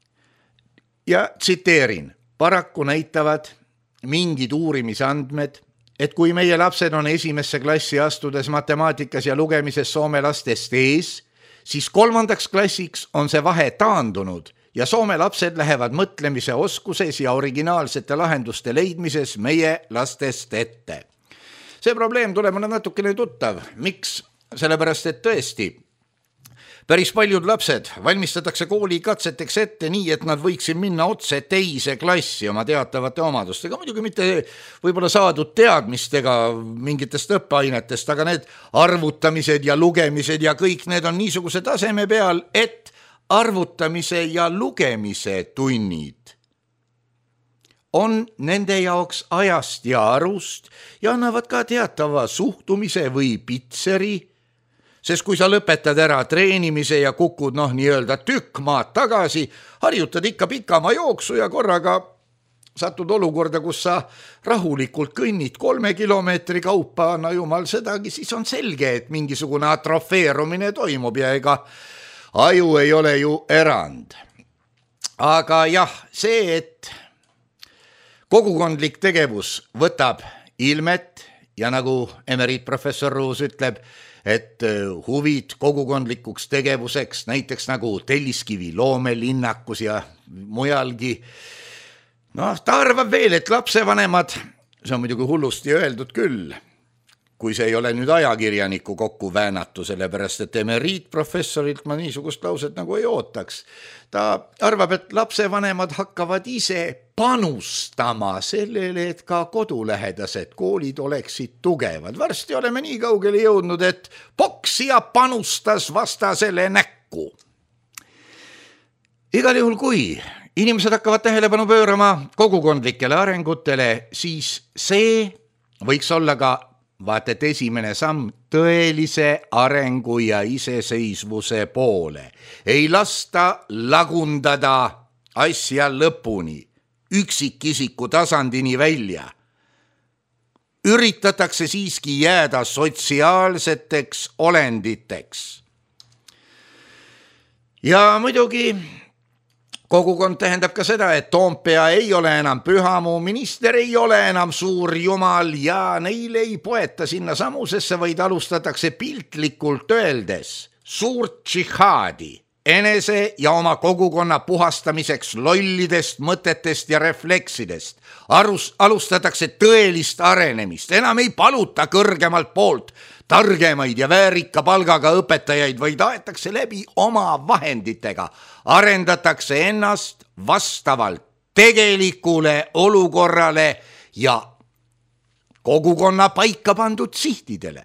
Ja tsiteerin, paraku näitavad mingid uurimisandmed, et kui meie lapsed on esimesse klassi astudes matemaatikas ja lugemises Soome lastest ees, siis kolmandaks klassiks on see vahe taandunud ja Soome lapsed lähevad mõtlemise oskuses ja originaalsete lahenduste leidmises meie lastest ette. See probleem tuleb mulle natukene tuttav. Miks? Sellepärast, et tõesti, päris paljud lapsed valmistatakse kooli katseteks ette nii, et nad võiksid minna otse teise klassi oma teatavate omadustega. Muidugi mitte võib-olla saadud teadmistega mingitest õppeainetest, aga need arvutamised ja lugemised ja kõik need on niisuguse taseme peal, et arvutamise ja lugemise tunnid on nende jaoks ajast ja arust ja annavad ka teatava suhtumise või pitseri, sest kui sa lõpetad ära treenimise ja kukud noh nii-öelda tükk maad tagasi, harjutad ikka pikama jooksu ja korraga satud olukorda, kus sa rahulikult kõnnid kolme kilomeetri kaupa, no jumal sedagi, siis on selge, et mingisugune atrofeerumine toimub ja ega aju ei ole ju erand. Aga jah, see, et kogukondlik tegevus võtab ilmet ja nagu emeriitprofessor Ruus ütleb, et huvid kogukondlikuks tegevuseks, näiteks nagu Telliskivi loomelinnakus ja mujalgi. No, ta arvab veel, et lapsevanemad, see on muidugi hullusti öeldud küll, kui see ei ole nüüd ajakirjaniku kokku väänatu, sellepärast et emeriitprofessorilt ma niisugust lauset nagu ei ootaks. Ta arvab, et lapsevanemad hakkavad ise panustama sellele, et ka kodulähedased koolid oleksid tugevad. Varsti oleme nii kaugele jõudnud, et poksija panustas vastasele näkku. Igal juhul, kui inimesed hakkavad tähelepanu pöörama kogukondlikele arengutele, siis see võiks olla ka vaat et esimene samm tõelise arengu ja iseseisvuse poole. Ei lasta lagundada asja lõpuni, üksikisiku tasandini välja. Üritatakse siiski jääda sotsiaalseteks olenditeks. Ja muidugi kogukond tähendab ka seda, et Toompea ei ole enam pühamuu, minister ei ole enam suur jumal ja neile ei poeta sinna samusesse, vaid alustatakse piltlikult öeldes suurt džihaadi enese ja oma kogukonna puhastamiseks lollidest mõtetest ja refleksidest. Arus, alustatakse tõelist arenemist, enam ei paluta kõrgemalt poolt targemaid ja väärika palgaga õpetajaid, vaid aetakse läbi oma vahenditega. Arendatakse ennast vastavalt tegelikule olukorrale ja kogukonna paika pandud sihtidele.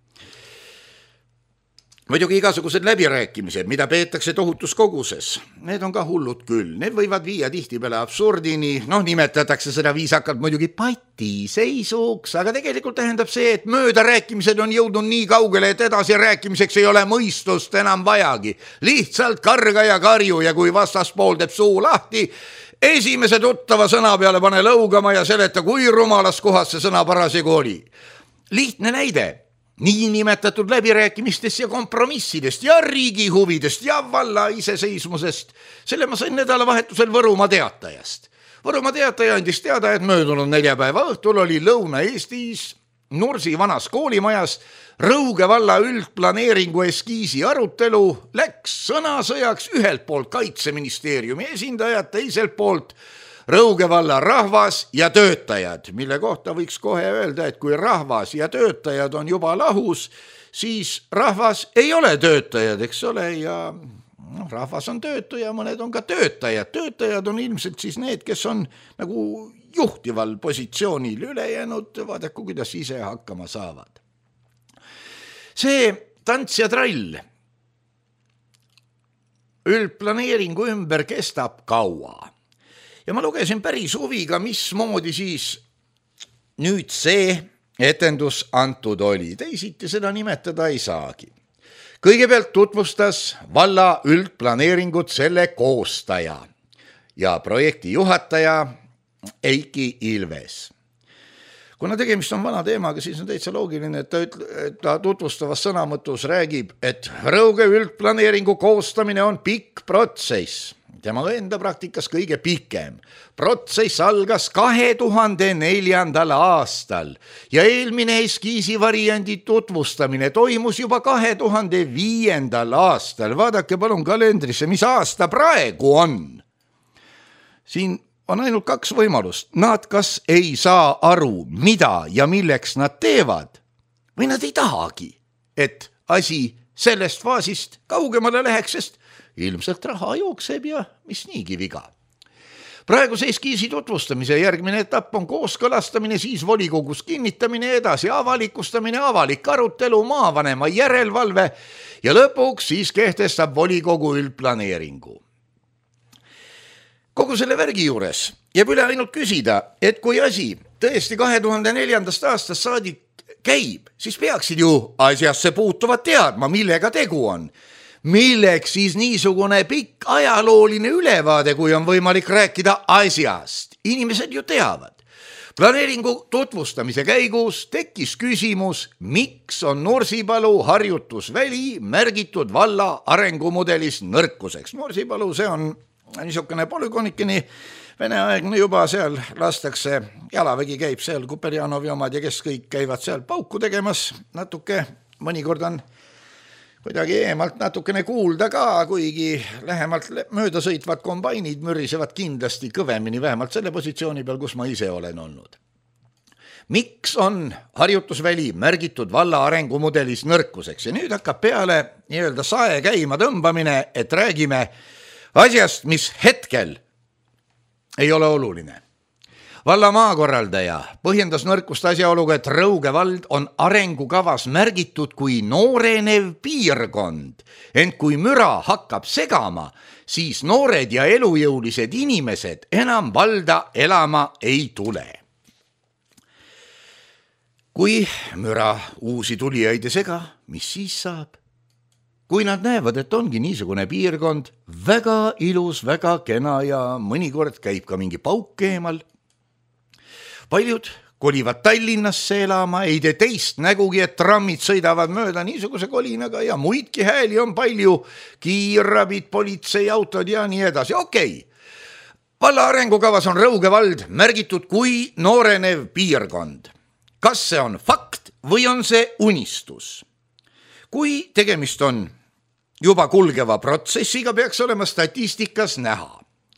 Muidugi igasugused läbirääkimised, mida peetakse tohutus koguses, need on ka hullud küll. Need võivad viia tihtipeale absurdini, noh nimetatakse seda viisakalt muidugi patiseisuks, aga tegelikult tähendab see, et möödarääkimised on jõudnud nii kaugele, et edasi rääkimiseks ei ole mõistust enam vajagi. Lihtsalt karga ja karju ja kui vastaspool teeb suu lahti, esimese tuttava sõna peale pane lõugama ja seleta, kui rumalas kohas see sõna parasjagu oli. Lihtne näide. Nii nimetatud läbirääkimistest ja kompromissidest ja riigi huvidest ja valla iseseismusest. Selle ma sain nädalavahetusel Võrumaa Teatajast. Võrumaa Teataja andis teada, et möödunud neljapäeva õhtul oli Lõuna-Eestis Nursi vanas koolimajas Rõuge valla üldplaneeringu eskiisi arutelu. Läks sõnasõjaks ühelt poolt Kaitseministeeriumi esindajad, teiselt poolt Rõuge valla rahvas ja töötajad, mille kohta võiks kohe öelda, et kui rahvas ja töötajad on juba lahus, siis rahvas ei ole töötajad, eks ole, ja no, rahvas on töötu ja mõned on ka töötajad. Töötajad on ilmselt siis need, kes on nagu juhtival positsioonil, ülejäänud vaadaku, kuidas ise hakkama saavad. See tants ja trall üldplaneeringu ümber kestab kaua. Ja ma lugesin päris huviga, mismoodi siis nüüd see etendus antud oli. Teisiti seda nimetada ei saagi. Kõigepealt tutvustas valla üldplaneeringut selle koostaja ja projekti juhataja Eiki Ilves. Kuna tegemist on vana teemaga, siis on täitsa loogiline, et ta, ütle, et ta tutvustavas sõnamõtus räägib, et Rõuge üldplaneeringu koostamine on pikk protsess. Tema enda praktikas kõige pikem. Protsess algas kahe tuhande neljandal aastal ja eelmine eskiisi variandi tutvustamine toimus juba kahe tuhande viiendal aastal. Vaadake palun kalendrisse, mis aasta praegu on. Siin on ainult kaks võimalust. Nad kas ei saa aru, mida ja milleks nad teevad, või nad ei tahagi, et asi sellest faasist kaugemale läheks, sest ilmselt raha jookseb ja mis niigi viga. Praeguse eskiisi tutvustamise järgmine etapp on kooskõlastamine, siis volikogus kinnitamine, edasi avalikustamine, avalik arutelu, maavanema järelevalve ja lõpuks siis kehtestab volikogu üldplaneeringu. Kogu selle värgi juures jääb üle ainult küsida, et kui asi tõesti kahe tuhande neljandast aastast saadik käib, siis peaksid ju asjasse puutuvad teadma, millega tegu on. Milleks siis niisugune pikk ajalooline ülevaade, kui on võimalik rääkida asjast? Inimesed ju teavad. Planeeringu tutvustamise käigus tekkis küsimus, miks on Nursipalu harjutusväli märgitud valla arengumudelis nõrkuseks. Nursipalu, see on niisugune polügonikini veneaegne juba, seal lastakse, jalavägi käib seal, Kuperjanovi omad ja kes kõik käivad seal pauku tegemas natuke, mõnikord on kuidagi eemalt natukene kuulda ka, kuigi lähemalt mööda sõitvad kombainid mürisevad kindlasti kõvemini, vähemalt selle positsiooni peal, kus ma ise olen olnud. Miks on harjutusväli märgitud valla arengumudelis nõrkuseks ja nüüd hakkab peale nii-öelda sae käima tõmbamine, et räägime asjast, mis hetkel ei ole oluline. Valla maakorraldaja põhjendas nõrkust asjaoluga, et Rõuge vald on arengukavas märgitud kui noorenev piirkond, ent kui müra hakkab segama, siis noored ja elujõulised inimesed enam valda elama ei tule. Kui müra uusi tulijaid ei sega, mis siis saab? Kui nad näevad, et ongi niisugune piirkond, väga ilus, väga kena ja mõnikord käib ka mingi pauk eemal. Paljud kolivad Tallinnasse elama, ei tee teist nägugi, et trammid sõidavad mööda niisuguse kolinaga ja muidki hääli on palju, kiirabid, politseiautod ja nii edasi. Okei, valla arengukavas on Rõuge vald märgitud kui noorenev piirkond. Kas see on fakt või on see unistus? Kui tegemist on juba kulgeva protsessiga, peaks olema statistikas näha.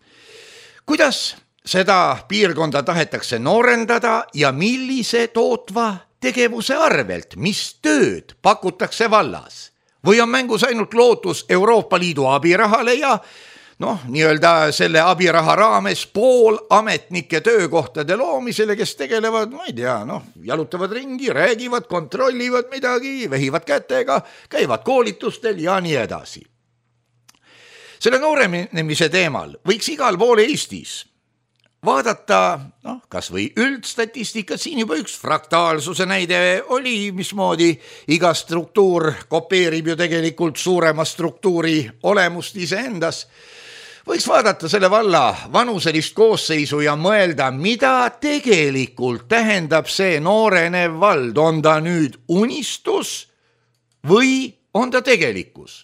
Kuidas seda piirkonda tahetakse noorendada ja millise tootva tegevuse arvelt, mis tööd pakutakse vallas? Või on mängus ainult lootus Euroopa Liidu abirahale ja noh, nii-öelda selle abiraha raames pool ametnike töökohtade loomisele, kes tegelevad, ma ei tea, noh, jalutavad ringi, räägivad, kontrollivad midagi, vehivad kätega, käivad koolitustel ja nii edasi. Selle noorenemise teemal võiks igal pool Eestis vaadata, noh, kas või üldstatistikat, siin juba üks fraktaalsuse näide oli, mismoodi iga struktuur kopeerib ju tegelikult suurema struktuuri olemust iseendas. Võiks vaadata selle valla vanuselist koosseisu ja mõelda, mida tegelikult tähendab see noorenev vald. On ta nüüd unistus või on ta tegelikkus?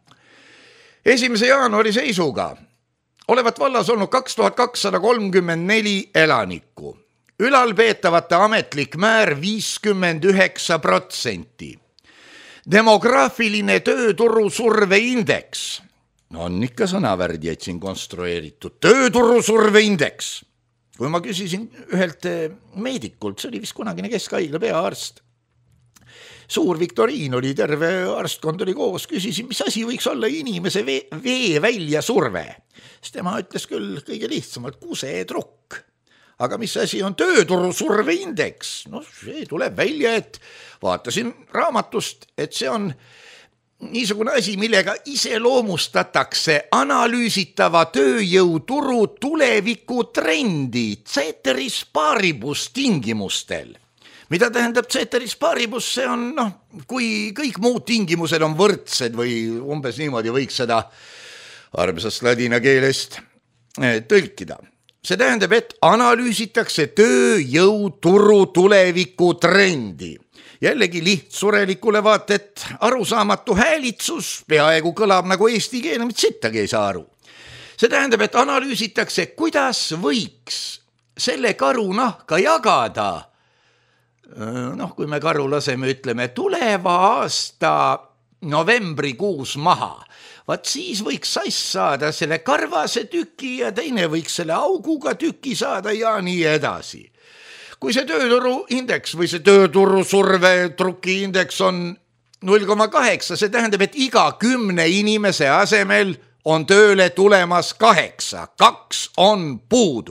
esimese jaanuari seisuga olevat vallas olnud kaks tuhat kakssada kolmkümmend neli elanikku. Ülalpeetavate ametlik määr viiskümmend üheksa protsenti. Demograafiline tööturu surveindeks on ikka sõnavärdijaid siin konstrueeritud. Tööturu surveindeks. Kui ma küsisin ühelt meedikult, see oli vist kunagine Keskhaigla peaarst. Suur viktoriin oli, terve arstkond oli koos, küsisin, mis asi võiks olla inimese vee, vee välja surve. Siis tema ütles küll kõige lihtsamalt kusetrukk. aga mis asi on tööturu surveindeks? No see tuleb välja, et vaatasin raamatust, et see on niisugune asi, millega iseloomustatakse analüüsitava tööjõuturu tuleviku trendi ceteris paribus tingimustel. Mida tähendab ceteris paribus? See on, noh, kui kõik muud tingimused on võrdsed või umbes niimoodi võiks seda armsast ladina keelest tõlkida. See tähendab, et analüüsitakse tööjõuturu tuleviku trendi. Jällegi lihtsurelikule vaat, et arusaamatu häälitsus peaaegu kõlab nagu eesti keel, mida sittagi ei saa aru. See tähendab, et analüüsitakse, kuidas võiks selle karu nahka jagada. Noh, kui me karu laseme, ütleme, tuleva aasta novembrikuus maha. Vaat siis võiks sass saada selle karvase tüki ja teine võiks selle auguga tüki saada ja nii edasi. Kui see tööturu indeks või see tööturu surve truki indeks on null koma kaheksa, see tähendab, et iga kümne inimese asemel on tööle tulemas kaheksa, kaks on puudu.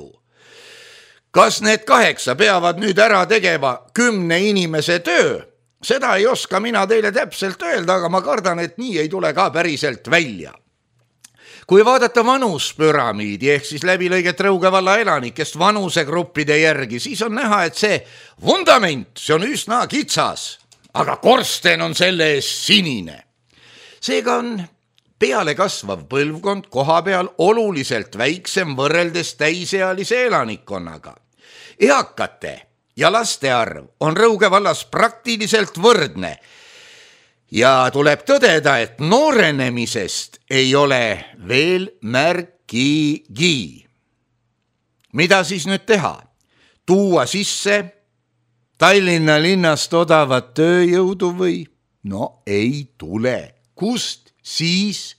Kas need kaheksa peavad nüüd ära tegema kümne inimese töö? Seda ei oska mina teile täpselt öelda, aga ma kardan, et nii ei tule ka päriselt välja. Kui vaadata vanuspüramiidi ehk siis läbilõiget Rõuge valla elanikest vanusegruppide järgi, siis on näha, et see vundament, see on üsna kitsas, aga korsten on selle ees sinine. Seega on peale kasvav põlvkond koha peal oluliselt väiksem võrreldes täisealise elanikkonnaga. Eakate ja laste arv on Rõuge vallas praktiliselt võrdne. Ja tuleb tõdeda, et noorenemisest ei ole veel märkigi. Mida siis nüüd teha? Tuua sisse Tallinna linnast odavat tööjõudu või? No ei tule. Kust siis?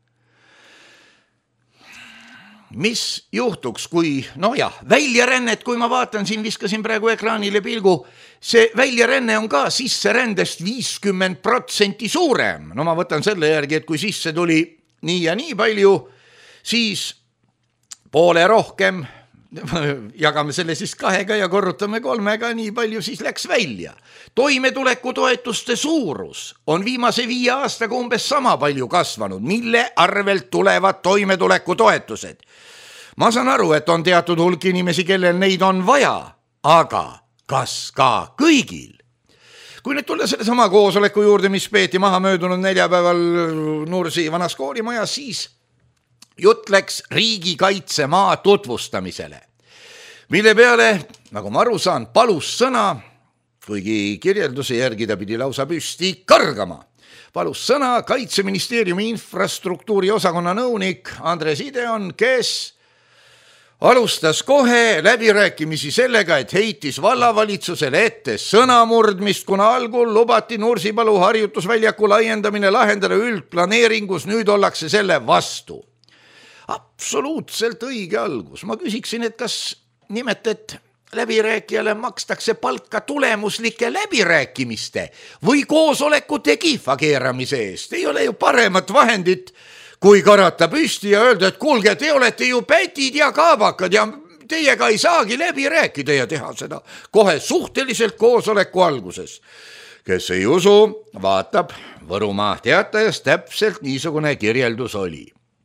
Mis juhtuks, kui, no jah, väljarännet, kui ma vaatan, siin viskasin praegu ekraanile pilgu, see väljaränne on ka sisserändest viiskümmend protsenti suurem. No ma võtan selle järgi, et kui sisse tuli nii ja nii palju, siis poole rohkem, jagame selle siis kahega ja korrutame kolmega, nii palju siis läks välja. Toimetuleku toetuste suurus on viimase viie aastaga umbes sama palju kasvanud, mille arvelt tulevad toimetuleku toetused. Ma saan aru, et on teatud hulk inimesi, kellel neid on vaja, aga kas ka kõigil? Kui nüüd tulla selle sama koosoleku juurde, mis peeti maha möödunud neljapäeval Nursi vanas koolimajas, siis jutt läks riigikaitsemaa tutvustamisele, mille peale, nagu ma aru saan, palus sõna, kuigi kirjelduse järgi ta pidi lausa püsti kargama. Palus sõna Kaitseministeeriumi infrastruktuuri osakonna nõunik Andres Ideon, kes alustas kohe läbirääkimisi sellega, et heitis vallavalitsusele ette sõnamurdmist, kuna algul lubati Nursipalu harjutusväljaku laiendamine lahendada üldplaneeringus, nüüd ollakse selle vastu. Absoluutselt õige algus. Ma küsiksin, et kas nimelt, et läbirääkijale makstakse palka tulemuslike läbirääkimiste või koosolekute kihva keeramise eest. Ei ole ju paremat vahendit, kui karata püsti ja öelda, et kuulge, te olete ju pätid ja kaabakad ja teiega ei saagi läbi rääkida ja teha seda kohe suhteliselt koosoleku alguses. Kes ei usu, vaatab Võrumaa Teatajas, täpselt niisugune kirjeldus oli.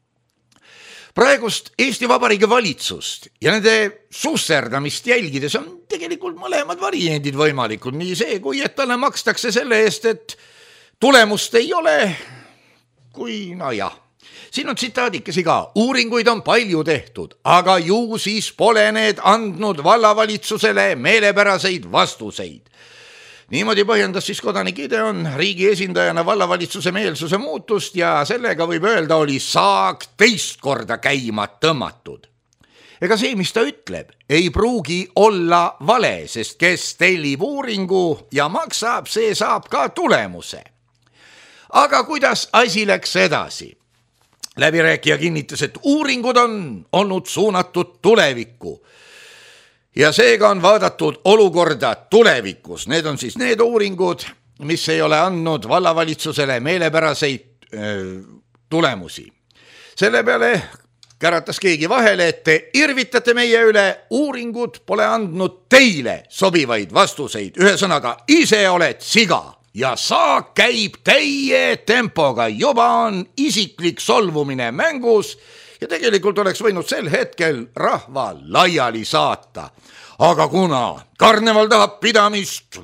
Praegust Eesti Vabariigi valitsust ja nende susserdamist jälgides on tegelikult mõlemad variandid võimalikud, nii see, kui et talle makstakse selle eest, et tulemust ei ole, kui no jah. Siin on tsitaadikesi ka, uuringuid on palju tehtud, aga ju siis pole need andnud vallavalitsusele meelepäraseid vastuseid. Niimoodi põhjendas siis kodanik Ideon riigi esindajana vallavalitsuse meelsuse muutust ja sellega võib öelda, oli saag teist korda käima tõmmatud. Ega see, mis ta ütleb, ei pruugi olla vale, sest kes tellib uuringu ja maksab, see saab ka tulemuse. Aga kuidas asi läks edasi? Läbirääkija kinnitas, et uuringud on olnud suunatud tulevikku. Ja seega on vaadatud olukorda tulevikus. Need on siis need uuringud, mis ei ole andnud vallavalitsusele meelepäraseid öö, tulemusi. Selle peale käratas keegi vahele, et te irvitate meie üle, uuringud pole andnud teile sobivaid vastuseid. Ühesõnaga, ise oled siga ja saak käib teie tempoga. Juba on isiklik solvumine mängus ja tegelikult oleks võinud sel hetkel rahva laiali saata. Aga kuna karneval tahab pidamist,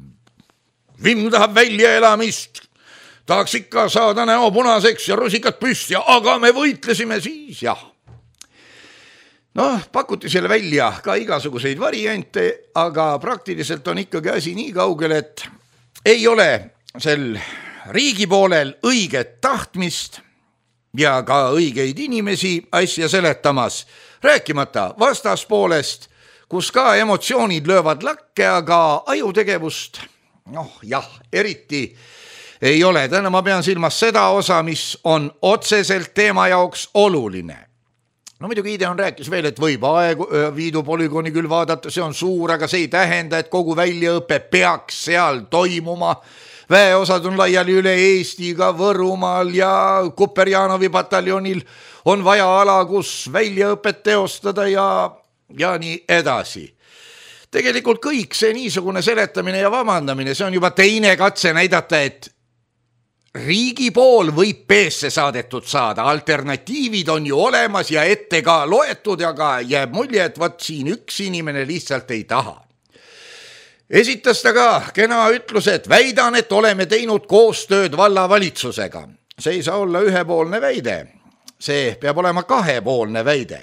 vimm tahab välja elamist, tahaks ikka saada näo punaseks ja rusikat püsti, aga me võitlesime siis, jah. Noh, pakuti selle välja ka igasuguseid variante, aga praktiliselt on ikkagi asi nii kaugel, et ei ole sel riigi poolel õiget tahtmist ja ka õigeid inimesi asja seletamas, rääkimata vastaspoolest, kus ka emotsioonid löövad lakke, aga ajutegevust, noh jah, eriti ei ole. Täna ma pean silmas seda osa, mis on otseselt teema jaoks oluline. No muidugi Ideon rääkis veel, et võib aegu viidu polügooni küll vaadata, see on suur, aga see ei tähenda, et kogu väljaõpe peaks seal toimuma. Väeosad on laiali üle Eestiga, Võrumaal ja Kuperjanovi pataljonil on vaja ala, kus väljaõpet teostada ja ja nii edasi. Tegelikult kõik see niisugune seletamine ja vabandamine, see on juba teine katse näidata, et riigi pool võib peesse saadetud saada. Alternatiivid on ju olemas ja ette ka loetud, aga jääb mulje, et võt siin üks inimene lihtsalt ei taha. Esitas ta ka kena ütlus, et väidan, et oleme teinud koostööd vallavalitsusega. See ei saa olla ühepoolne väide. See peab olema kahepoolne väide.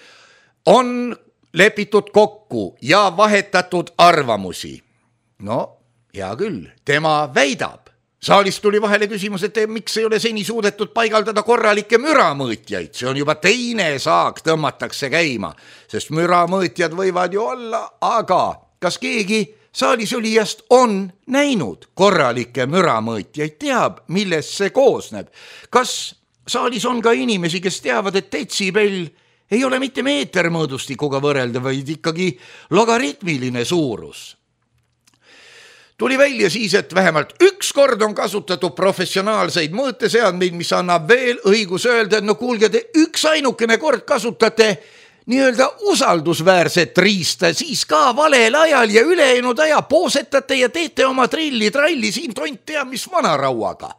On lepitud kokku ja vahetatud arvamusi. No, hea küll, tema väidab. Saalist tuli vahele küsimus, et miks ei ole seni suudetud paigaldada korralikke müramõõtjaid. See on juba teine saak tõmmatakse käima, sest müramõõtjad võivad ju olla, aga kas keegi saalis olijast on näinud korralikke müramõõtjaid, teab, millest see koosneb? Kas saalis on ka inimesi, kes teavad, et detsibell ei ole mitte meetermõõdustikuga võrrelda, vaid ikkagi logaritmiline suurus? Tuli välja siis, et vähemalt üks kord on kasutatud professionaalseid mõõteseadmeid, mis annab veel õigus öelda, et no kuulge, te üks ainukene kord kasutate nii-öelda usaldusväärset riista, siis ka valel ajal ja ülejäänud aja poosetate ja teete oma trilli, tralli siin tont teab mis vanarauaga.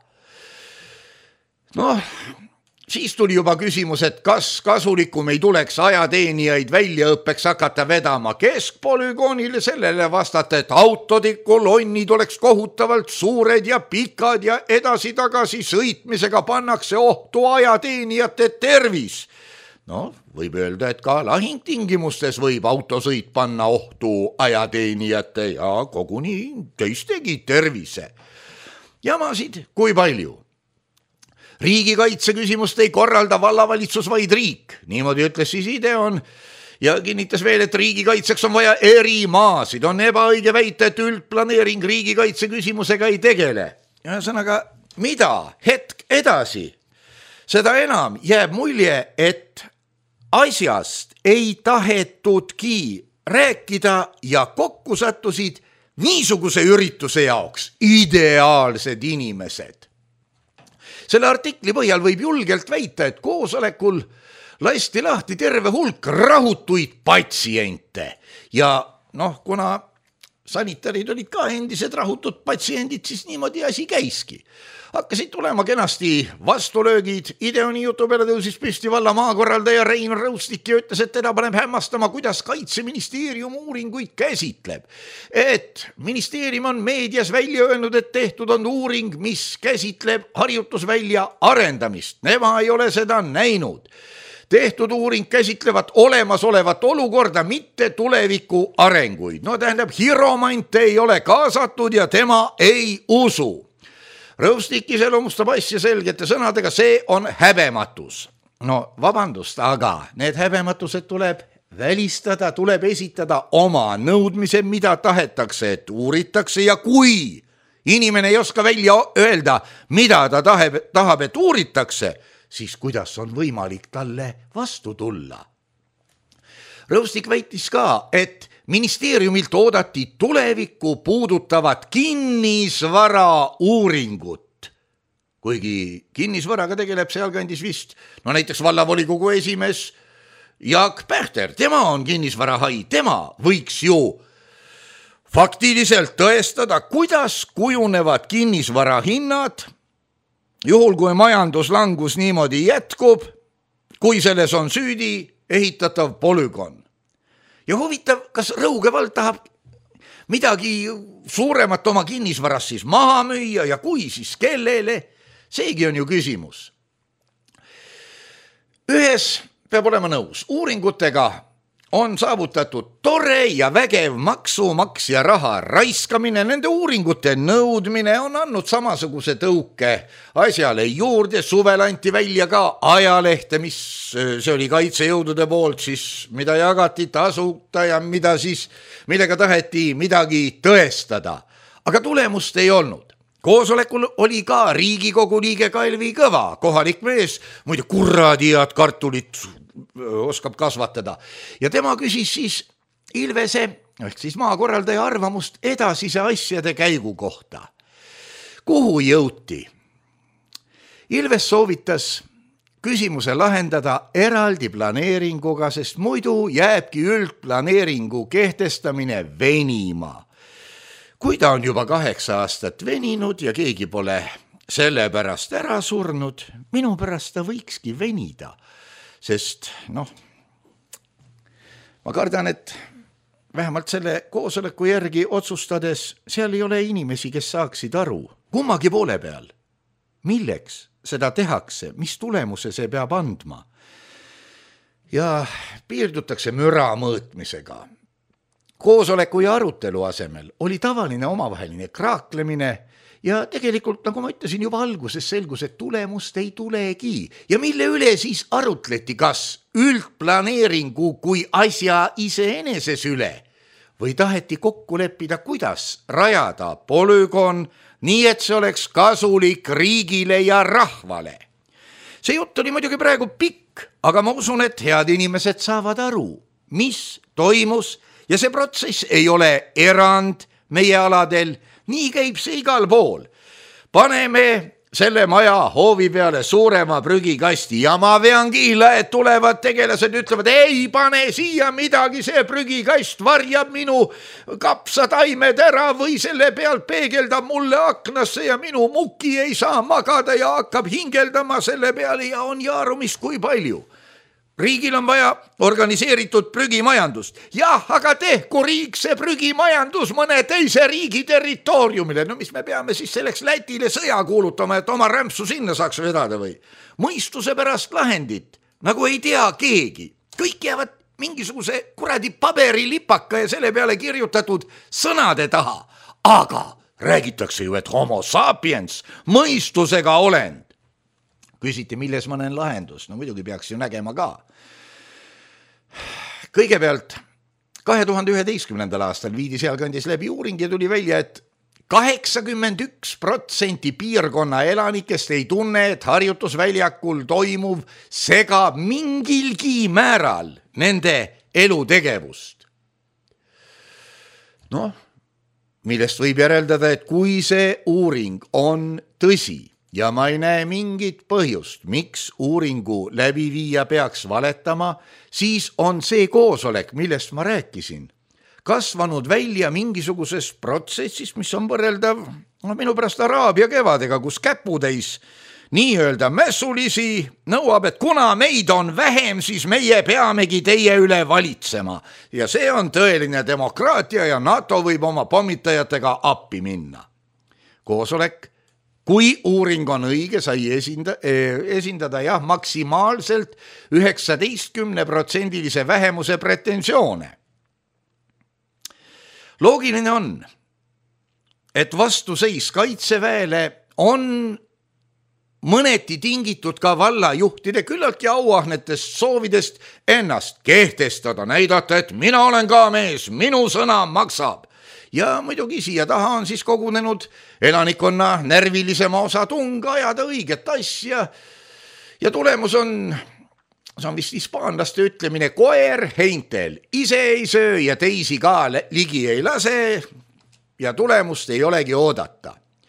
Noh, siis tuli juba küsimus, et kas kasulikum ei tuleks ajateenijaid väljaõppeks hakata vedama keskpolügoonile, sellele vastata, et autodikolonnid oleks kohutavalt suured ja pikad ja edasi-tagasi sõitmisega pannakse ohtu ajateenijate tervis. No, võib öelda, et ka lahingtingimustes võib autosõit panna ohtu ajateenijate ja koguni teistegi tervise. Jamasid kui palju? Riigikaitse küsimust ei korralda vallavalitsus, vaid riik. Niimoodi ütles siis Ideon ja kinnitas veel, et riigikaitseks on vaja erimaasid. On ebaõige väita, et üldplaneering riigikaitse küsimusega ei tegele. Ühesõnaga, mida hetk edasi? Seda enam jääb mulje, et asjast ei tahetudki rääkida ja kokku sattusid niisuguse ürituse jaoks ideaalsed inimesed. Selle artikli põhjal võib julgelt väita, et koosolekul lasti lahti terve hulk rahutuid patsiente ja noh, kuna sanitarid olid ka endised rahutud patsiendid, siis niimoodi asi käiski. Hakkasid tulema kenasti vastulöögid, Ideoni jutu peale tõusis püsti valla maakorraldaja Rein Rõustik ja ütles, et teda paneb hämmastama, kuidas Kaitseministeerium uuringuid käsitleb. Et ministeerium on meedias välja öelnud, et tehtud on uuring, mis käsitleb harjutusvälja arendamist. Nema ei ole seda näinud. Tehtud uuring käsitlevat olemasolevat olukorda, mitte tuleviku arenguid. No tähendab, hiromante ei ole kaasatud ja tema ei usu. Rõustik iseloomustab asja selgete sõnadega, see on häbematus. No vabandust, aga need häbematused tuleb välistada, tuleb esitada oma nõudmise, mida tahetakse, et uuritakse ja kui inimene ei oska välja öelda, mida ta tahab, tahab et uuritakse, siis kuidas on võimalik talle vastu tulla. Rõustik väitis ka, et ministeeriumilt oodati tulevikku puudutavat kinnisvara uuringut. kuigi kinnisvaraga tegeleb sealkandis vist, no näiteks vallavolikogu esimees Jaak Pähter, tema on kinnisvarahai, tema võiks ju faktiliselt tõestada, kuidas kujunevad kinnisvarahinnad, juhul kui majanduslangus niimoodi jätkub, kui selles on süüdi ehitatav polügoon. Ja huvitav, kas Rõuge vald tahab midagi suuremat oma kinnisvarast siis maha müüa ja kui siis kellele, seegi on ju küsimus. Ühes peab olema nõus, uuringutega on saavutatud tore ja vägev maksumaksja raha raiskamine, nende uuringute nõudmine on andnud samasuguse tõuke asjale juurde, suvel anti välja ka ajalehte, mis see oli kaitsejõudude poolt siis, mida jagati tasuta ja mida siis, millega taheti midagi tõestada, aga tulemust ei olnud. Koosolekul oli ka Riigikogu liige Kalvi Kõva, kohalik mees, muide kurradi head kartulit oskab kasvatada. Ja tema küsis siis Ilvese, ehk siis maakorraldaja arvamust edasise asjade käigu kohta. Kuhu jõuti? Ilves soovitas küsimuse lahendada eraldi planeeringuga, sest muidu jääbki üldplaneeringu kehtestamine venima. Kui ta on juba kaheksa aastat veninud ja keegi pole selle pärast ära surnud, minu pärast ta võikski venida. Sest noh, ma kardan, et vähemalt selle koosoleku järgi otsustades seal ei ole inimesi, kes saaksid aru kummagi poole peal, milleks seda tehakse, mis tulemuse see peab andma. Ja piirdutakse müra mõõtmisega. Koosoleku ja arutelu asemel oli tavaline omavaheline kraaklemine ja tegelikult, nagu ma ütlesin juba alguses, selgus, et tulemust ei tulegi. Ja mille üle siis arutleti, kas üldplaneeringu kui asja iseeneses üle või taheti kokku leppida, kuidas rajada polügoon nii, et see oleks kasulik riigile ja rahvale. See jutt oli muidugi praegu pikk, aga ma usun, et head inimesed saavad aru, mis toimus. Ja see protsess ei ole erand meie aladel, nii käib see igal pool. Paneme selle maja hoovi peale suurema prügikasti ja ma vean kiila, et tulevad tegelased ütlevad, ei pane siia midagi, see prügikast varjab minu kapsataimed ära või selle pealt peegeldab mulle aknasse ja minu muki ei saa magada ja hakkab hingeldama selle peale ja on jaarumist kui palju. Riigil on vaja organiseeritud prügimajandust. Jah, aga tehku riik see prügimajandus mõne teise riigi territooriumile. No mis me peame siis selleks Lätile sõja kuulutama, et oma rämpsu sinna saaks vedada või? Mõistuse pärast lahendit, nagu ei tea keegi. Kõik jäävad mingisuguse kuradi paberilipaka ja selle peale kirjutatud sõnade taha. Aga räägitakse ju, et homo sapiens, mõistusega olend. Küsiti, milles ma näen lahendus. No muidugi peaks ju nägema ka. Kõigepealt kahe tuhande üheteistkümnendal aastal viidi sealkandis läbi uuring ja tuli välja, et kaheksakümmend üks protsenti piirkonna elanikest ei tunne, et harjutusväljakul toimuv segab mingilgi määral nende elutegevust. Noh, millest võib järeldada, et kui see uuring on tõsi, ja ma ei näe mingit põhjust, miks uuringu läbiviija peaks valetama, siis on see koosolek, millest ma rääkisin, kasvanud välja mingisuguses protsessis, mis on võrreldav no, minu pärast Araabia kevadega, kus käputäis nii-öelda mässulisi nõuab, et kuna meid on vähem, siis meie peamegi teie üle valitsema. Ja see on tõeline demokraatia ja NATO võib oma pommitajatega appi minna. Koosolek, kui uuring on õige, sai esinda, esindada jah, maksimaalselt üheksateistkümne protsendilise vähemuse pretensioone. Loogiline on, et vastuseis kaitseväele on mõneti tingitud ka vallajuhtide küllaltki auahnetest soovidest ennast kehtestada, näidata, et mina olen ka mees, minu sõna maksab. Ja muidugi siia taha on siis kogunenud elanikkonna närvilisema osa tung ajada õiget asja ja tulemus on, see on vist hispaanlaste ütlemine, koer heintel, ise ei söö ja teisi ka ligi ei lase ja tulemust ei olegi oodata.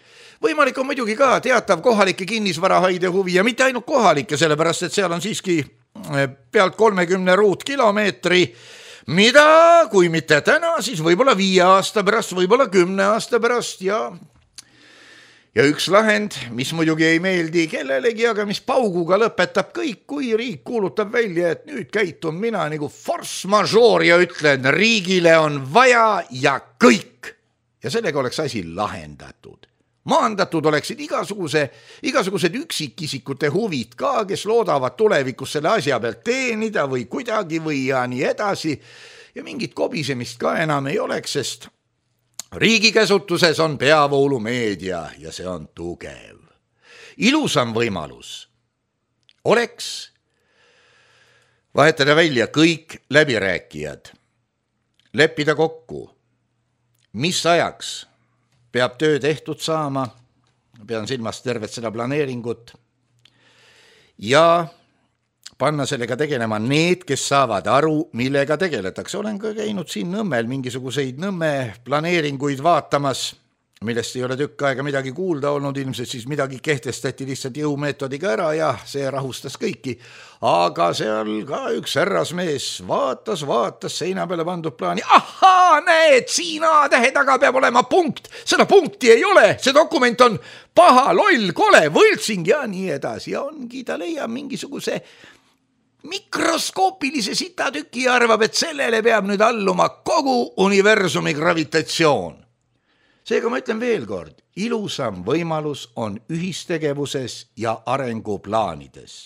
Võimalik on muidugi ka teatav kohalike kinnisvarahaide huvi ja mitte ainult kohalike, sellepärast et seal on siiski pealt kolmekümne ruutkilomeetri, mida kui mitte täna, siis võib-olla viie aasta pärast, võib-olla kümne aasta pärast ja Ja üks lahend, mis muidugi ei meeldi kellelegi, aga mis pauguga lõpetab kõik, kui riik kuulutab välja, et nüüd käitun mina nagu force majeure ja ütlen, riigile on vaja ja kõik. Ja sellega oleks asi lahendatud. Maandatud oleksid igasuguse, igasugused üksikisikute huvid ka, kes loodavad tulevikus selle asja pealt teenida või kuidagi või ja nii edasi. Ja mingit kobisemist ka enam ei oleks, sest riigi käsutuses on peavoolumeedia ja see on tugev. Ilusam võimalus oleks vahetada välja kõik läbirääkijad, leppida kokku, mis ajaks peab töö tehtud saama, pean silmas tervet seda planeeringut, ja panna sellega tegelema need, kes saavad aru, millega tegeletakse. Olen ka käinud siin Nõmmel mingisuguseid Nõmme planeeringuid vaatamas, millest ei ole tükk aega midagi kuulda olnud, ilmselt siis midagi kehtestati lihtsalt jõumeetodiga ära ja see rahustas kõiki. Aga seal ka üks härrasmees vaatas, vaatas seina peale pandud plaani. Ahaa, näed, siin A-tähe taga peab olema punkt. Seda punkti ei ole, see dokument on paha, loll, kole, võltsing ja nii edasi. Ja ongi, ta leiab mingisuguse mikroskoopilise sitatüki ja arvab, et sellele peab nüüd alluma kogu universumi gravitatsioon. Seega ma ütlen veel kord, ilusam võimalus on ühistegevuses ja arenguplaanides.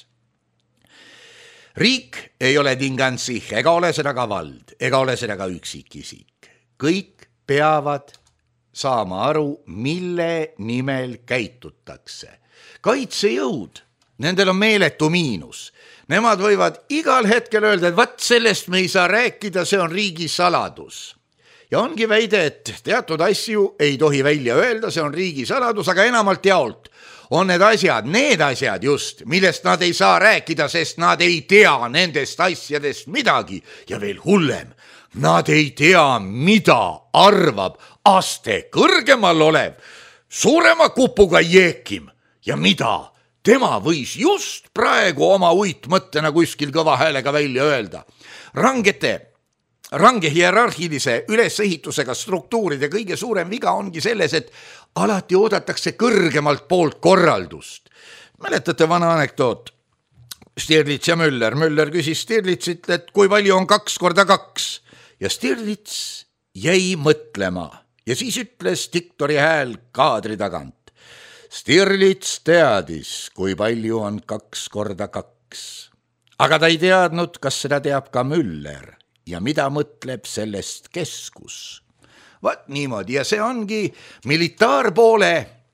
Riik ei ole tingansih, ega ole seda ka vald, ega ole seda ka üksikisik. Kõik peavad saama aru, mille nimel käitutakse. Kaitsejõud, nendel on meeletu miinus. Nemad võivad igal hetkel öelda, et vaat sellest me ei saa rääkida, see on riigi saladus. Ja ongi väide, et teatud asju ei tohi välja öelda, see on riigi saladus, aga enamalt jaolt on need asjad, need asjad just, millest nad ei saa rääkida, sest nad ei tea nendest asjadest midagi. Ja veel hullem, nad ei tea, mida arvab aste kõrgemal olev, suurema kupuga jeekim ja mida tema võis just praegu oma uitmõttena kuskil kõva häälega välja öelda. Rangete, range hierarhilise ülesehitusega struktuuride kõige suurem viga ongi selles, et alati oodatakse kõrgemalt poolt korraldust. Mäletate vana anekdoot? Stirlitz ja Müller. Müller küsis Stirlitzilt, et kui palju on kaks korda kaks. Ja Stirlitz jäi mõtlema ja siis ütles diktori hääl kaadri tagant. Stirlitz teadis, kui palju on kaks korda kaks. Aga ta ei teadnud, kas seda teab ka Müller ja mida mõtleb sellest keskus. Vaat niimoodi ja see ongi militaarpoole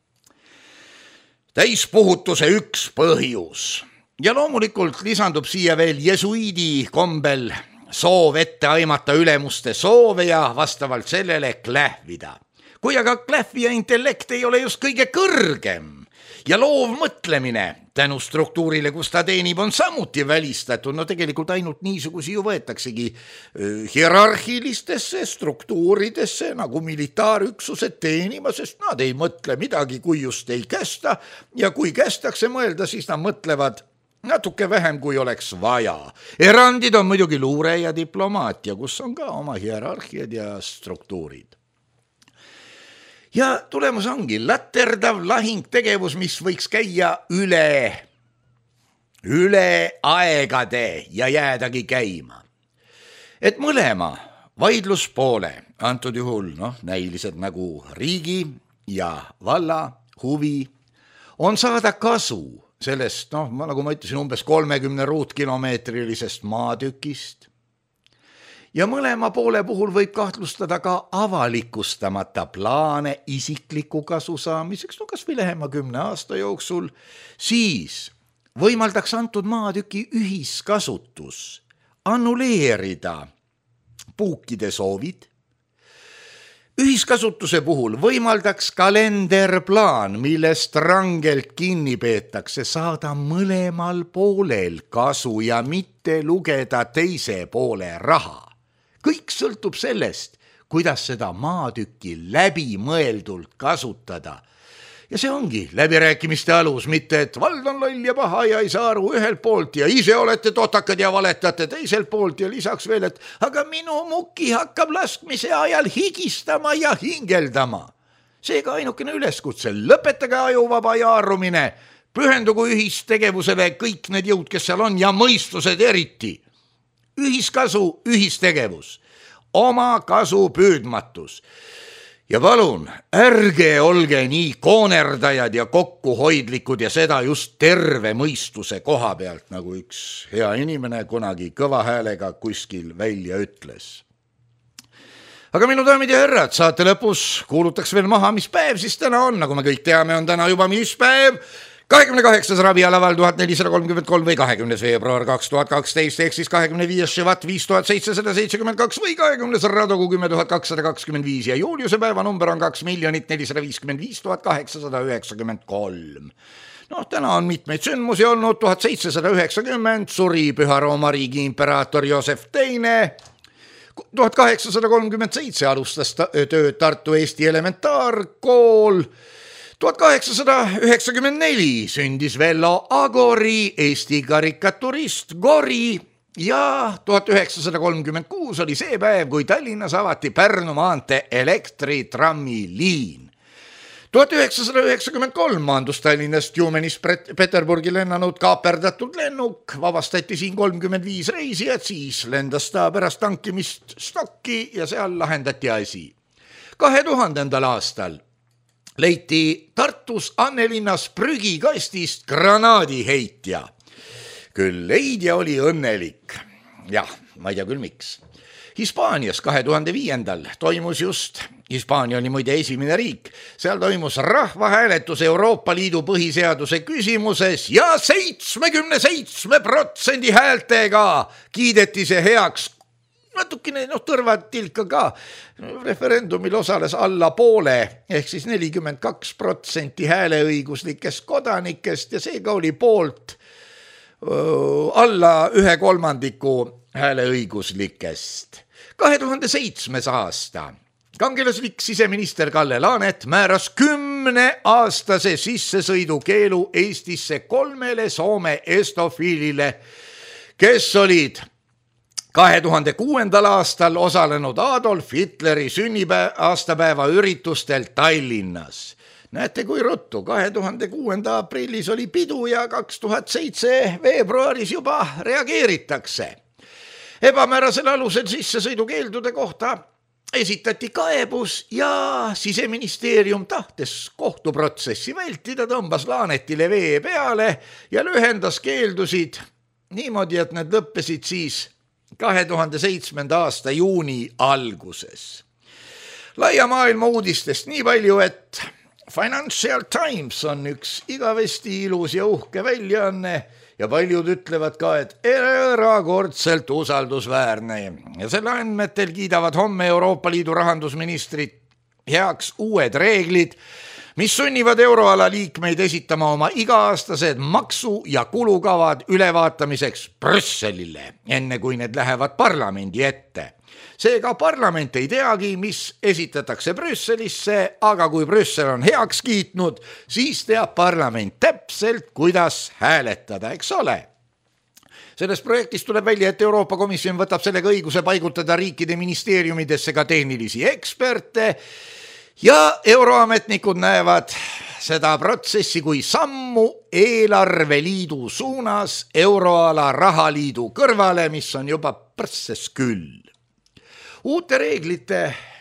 täispuhutuse üks põhjus. Ja loomulikult lisandub siia veel jesuiidi kombel soov ette aimata ülemuste soove ja vastavalt sellele klähvida. Kui aga klähvi ja intellekt ei ole just kõige kõrgem ja loov mõtlemine tänu struktuurile, kus ta teenib, on samuti välistatud, no tegelikult ainult niisugusi ju võetaksegi hierarhilistesse struktuuridesse nagu militaarüksused teenima, sest nad ei mõtle midagi, kui just ei kästa ja kui kästakse mõelda, siis nad mõtlevad natuke vähem, kui oleks vaja. Erandid on muidugi luure ja diplomaatia, kus on ka oma hierarhiad ja struktuurid. Ja tulemus ongi laterdav lahingtegevus, mis võiks käia üle, üle aegade ja jäädagi käima. Et mõlema vaidluspoole, antud juhul noh, näiliselt nagu riigi ja valla huvi, on saada kasu sellest, noh, nagu ma ütlesin, umbes kolmekümne ruutkilomeetrilisest maatükist. Ja mõlema poole puhul võib kahtlustada ka avalikustamata plaane isikliku kasu saamiseks, no kas või lähema kümne aasta jooksul, siis võimaldaks antud maatüki ühiskasutus annuleerida puukide soovid. Ühiskasutuse puhul võimaldaks kalenderplaan, millest rangelt kinni peetakse, saada mõlemal poolel kasu ja mitte lugeda teise poole raha. Kõik sõltub sellest, kuidas seda maatükki läbimõeldult kasutada. Ja see ongi läbirääkimiste alus, mitte et vald on loll ja paha ja ei saa aru ühelt poolt ja ise olete totakad ja valetate teiselt poolt ja lisaks veel, et aga minu muki hakkab laskmise ajal higistama ja hingeldama. Seega ainukene üleskutse, lõpetage ajuvaba jaarumine, pühendugu ühistegevusele kõik need jõud, kes seal on ja mõistused eriti. Ühiskasu, ühistegevus, oma kasu püüdmatus. Ja palun, ärge olge nii koonerdajad ja kokkuhoidlikud ja seda just terve mõistuse koha pealt, nagu üks hea inimene kunagi kõva häälega kuskil välja ütles. Aga minu daamid ja härrad, saate lõpus kuulutaks veel maha, mis päev siis täna on, nagu me kõik teame, on täna juba mis päev, kahekümne kaheksas rabialaval tuhat nelisada kolmkümmend kolm või kahekümnes veebruar kaks tuhat kaksteist ehk siis kahekümne viies Ševat viis tuhat seitsesada seitsekümmend kaks või kahekümnes Radogu kümme tuhat kakssada kakskümmend viis ja Juliuse päeva number on kaks miljonit nelisada viiskümmend viis tuhat kaheksasada üheksakümmend kolm. Noh, täna on mitmeid sündmusi olnud, tuhat seitsesada üheksakümmend suri Püha Rooma riigi imperaator Joosef teine, tuhat kaheksasada kolmkümmend seitse alustas tööd Tartu Eesti elementaarkool, tuhat kaheksasada üheksakümmend neli sündis Vello Agori, Eesti karikaturist Gori ja tuhat üheksasada kolmkümmend kuus oli see päev, kui Tallinnas avati Pärnu maantee elektritrammiliin. tuhat üheksasada üheksakümmend kolm maandus Tallinnast Tjumenist Peterburgi lennanud kaaperdatud lennuk, vabastati siin kolmkümmend viis reisijat, siis lendas ta pärast tankimist Stokki ja seal lahendati asi. kahe tuhandendal aastal leiti Tartus Annelinnas prügikastist granaadiheitja. Küll leidja oli õnnelik. Jah, ma ei tea küll miks. Hispaanias kahe tuhande viiendal toimus just, Hispaania oli muide esimene riik, seal toimus rahvahääletus Euroopa Liidu põhiseaduse küsimuses ja seitsmekümne seitsme protsendi häältega kiideti see heaks. Natukene noh, tõrvad tilka ka. Referendumil osales alla poole, ehk siis nelikümmend kaks protsenti hääleõiguslikest kodanikest ja seega oli poolt öö, alla ühe kolmandiku hääleõiguslikest. kahe tuhande seitsmes aasta kangelaslik siseminister Kalle Laanet määras kümne aastase sissesõidukeelu Eestisse kolmele Soome estofiilile, kes olid kahe tuhande kuuendal aastal osalenud Adolf Hitleri sünnipäeva aastapäeva üritustel Tallinnas. Näete, kui ruttu, kahe tuhande kuuenda aprillis oli pidu ja kaks tuhat seitse veebruaris juba reageeritakse. Ebamäärasel alusel sissesõidukeeldude kohta esitati kaebus ja Siseministeerium tahtes kohtuprotsessi vältida, tõmbas Laanetile vee peale ja lühendas keeldusid niimoodi, et need lõppesid siis kahe tuhande seitsmenda aasta juuni alguses. Laia maailma uudistest nii palju, et Financial Times on üks igavesti ilus ja uhke väljaanne ja paljud ütlevad ka, et erakordselt usaldusväärne. Ja selle andmetel kiidavad homme Euroopa Liidu rahandusministrid heaks uued reeglid, mis sunnivad euroala liikmeid esitama oma iga-aastased maksu- ja kulukavad ülevaatamiseks Brüsselile, enne kui need lähevad parlamendi ette. Seega parlament ei teagi, mis esitatakse Brüsselisse, aga kui Brüssel on heaks kiitnud, siis teab parlament täpselt, kuidas hääletada, eks ole. Sellest projektist tuleb välja, et Euroopa Komisjon võtab sellega õiguse paigutada riikide ministeeriumidesse ka tehnilisi eksperte, ja euroametnikud näevad seda protsessi kui sammu eelarveliidu suunas euroala rahaliidu kõrvale, mis on juba prses küll. Uute reeglite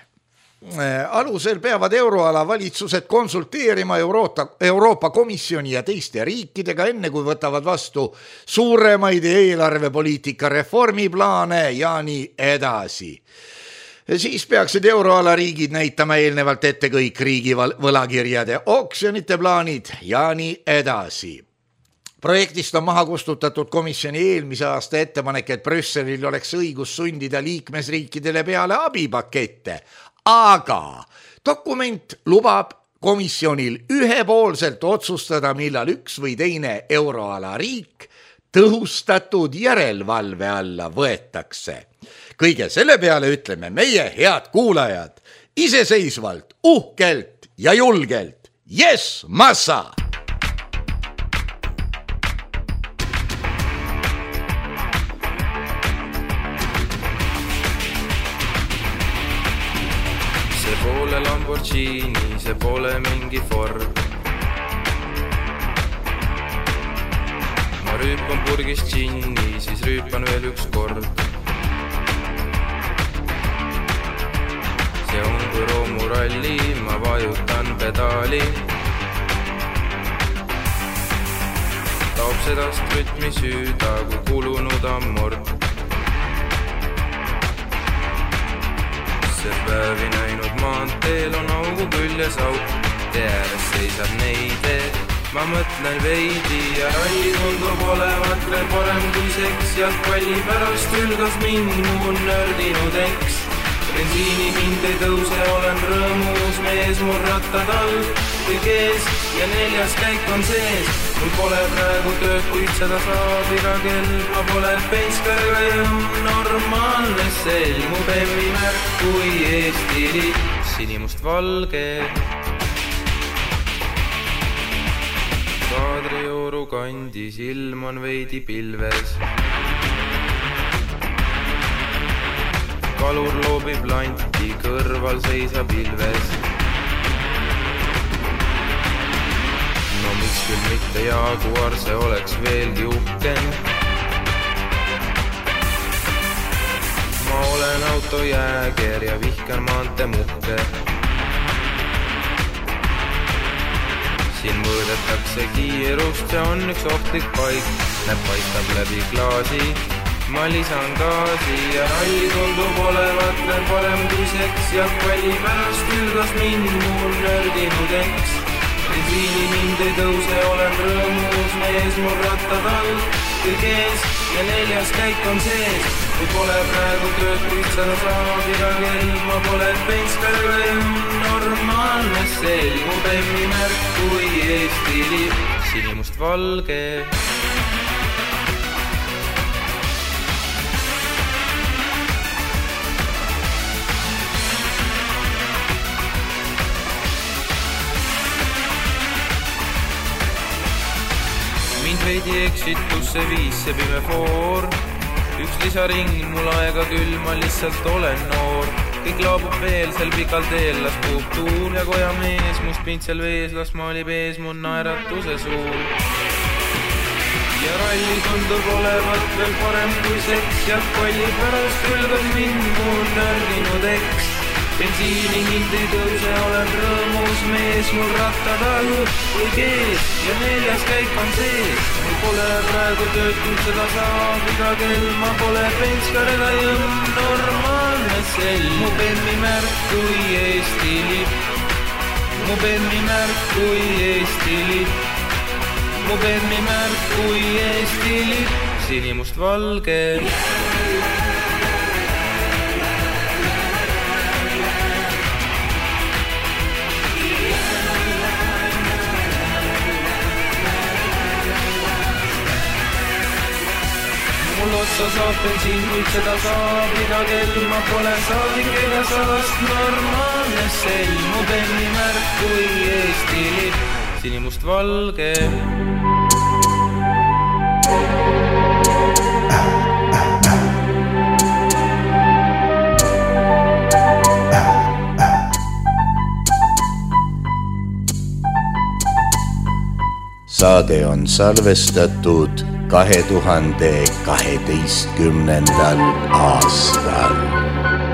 alusel peavad euroala valitsused konsulteerima Euroopa, Euroopa Komisjoni ja teiste riikidega, enne kui võtavad vastu suuremaid eelarvepoliitika reformiplaane ja nii edasi. Siis peaksid euroala riigid näitama eelnevalt ette kõik riigi võlakirjade oksjonite plaanid ja nii edasi. Projektist on maha kustutatud komisjoni eelmise aasta ettepanek, et Brüsselil oleks õigus sundida liikmesriikidele peale abipakette, aga dokument lubab komisjonil ühepoolselt otsustada, millal üks või teine euroala riik tõhustatud järelevalve alla võetakse. Kõige selle peale ütleme meie, head kuulajad, iseseisvalt, uhkelt ja julgelt Yes, massa! See pole Lamborghini, see pole mingi Ford. Ma rüüpan purgist džinni, siis rüüpan veel üks kord. See on kui roomuralli, ma vajutan pedaali. Taob sedast rütmi süüda, kui kulunud ammord. See päevi näinud maanteel on augu küljes auk. Tee ääres seisab neide, ma mõtlen veidi ja ralli tundub olevat veel parem kui seks. Jalgpalli pärast ülgas mind mu nördinud eks. Bensiini hind ei tõuse, olen rõõmus mees, mul rattad all kõik ees ja neljas käik on sees. Mul pole praegu tööd, kuid seda saab iga kell. Ma pole penskar ja normaalne sel. Mu bemmi märk kui Eesti lipp, sinimust valge. Kadrioru kandis ilm on veidi pilves. Kalur loobib lanti, kõrval seisab ilves. No miks küll mitte Jaguar, see oleks veelgi uhkem. Ma olen autojääger ja vihkan maante muhke. Siin mõõdetakse kiirust, see on üks ohtlik paik. Näeb paistab läbi klaasi. Ma lisan gaasi ja ralli tundub olevat veel parem kui seks. Jalgpalli pärast ülgas mind mu nördinud eks. Bensiini hind ei tõuse, olen rõõmus mees, mul rattad all kõik ees ja neljas käik on sees. Kui pole praegu tööd, kuid seda saab iga kell. Ma pole penskar ja normaalne sel. Mu bemmi märk kui Eesti lipp, sinimust valge. Veidi eksitusse viis see pime foor. Üks lisaring, mul aega küll, ma lihtsalt olen noor. Kõik laabub veel sel pikal teel, las puhub tuul ja koja mees. Must pintsel vees, las maalib ees mu naeratuse suur. Ja ralli tundub olevat veel parem kui seks. Jalgpalli pärast ülgas mind mu nördinud eks. Bensiini hind ei tõuse, olen rõõmus mees, mul rattad all kõik ees ja neljas käik on sees. Mul pole praegu tööd, kuid seda saab iga kell. Ma pole penskar ega jõmm, normaalne sel. Mu bemmi märk kui Eesti lipp, mu bemmi märk kui Eesti lipp, mu bemmi märk kui Eesti lipp, sinimust valge. Mul otsa saab bensiin, kuid seda saab iga kell. Ma pole saadik ega saast, normaalne sel. Mu bemmi märk kui Eesti lipp, sinimust valge. Saade on salvestatud kahe tuhande kaheteistkümnendal aastal.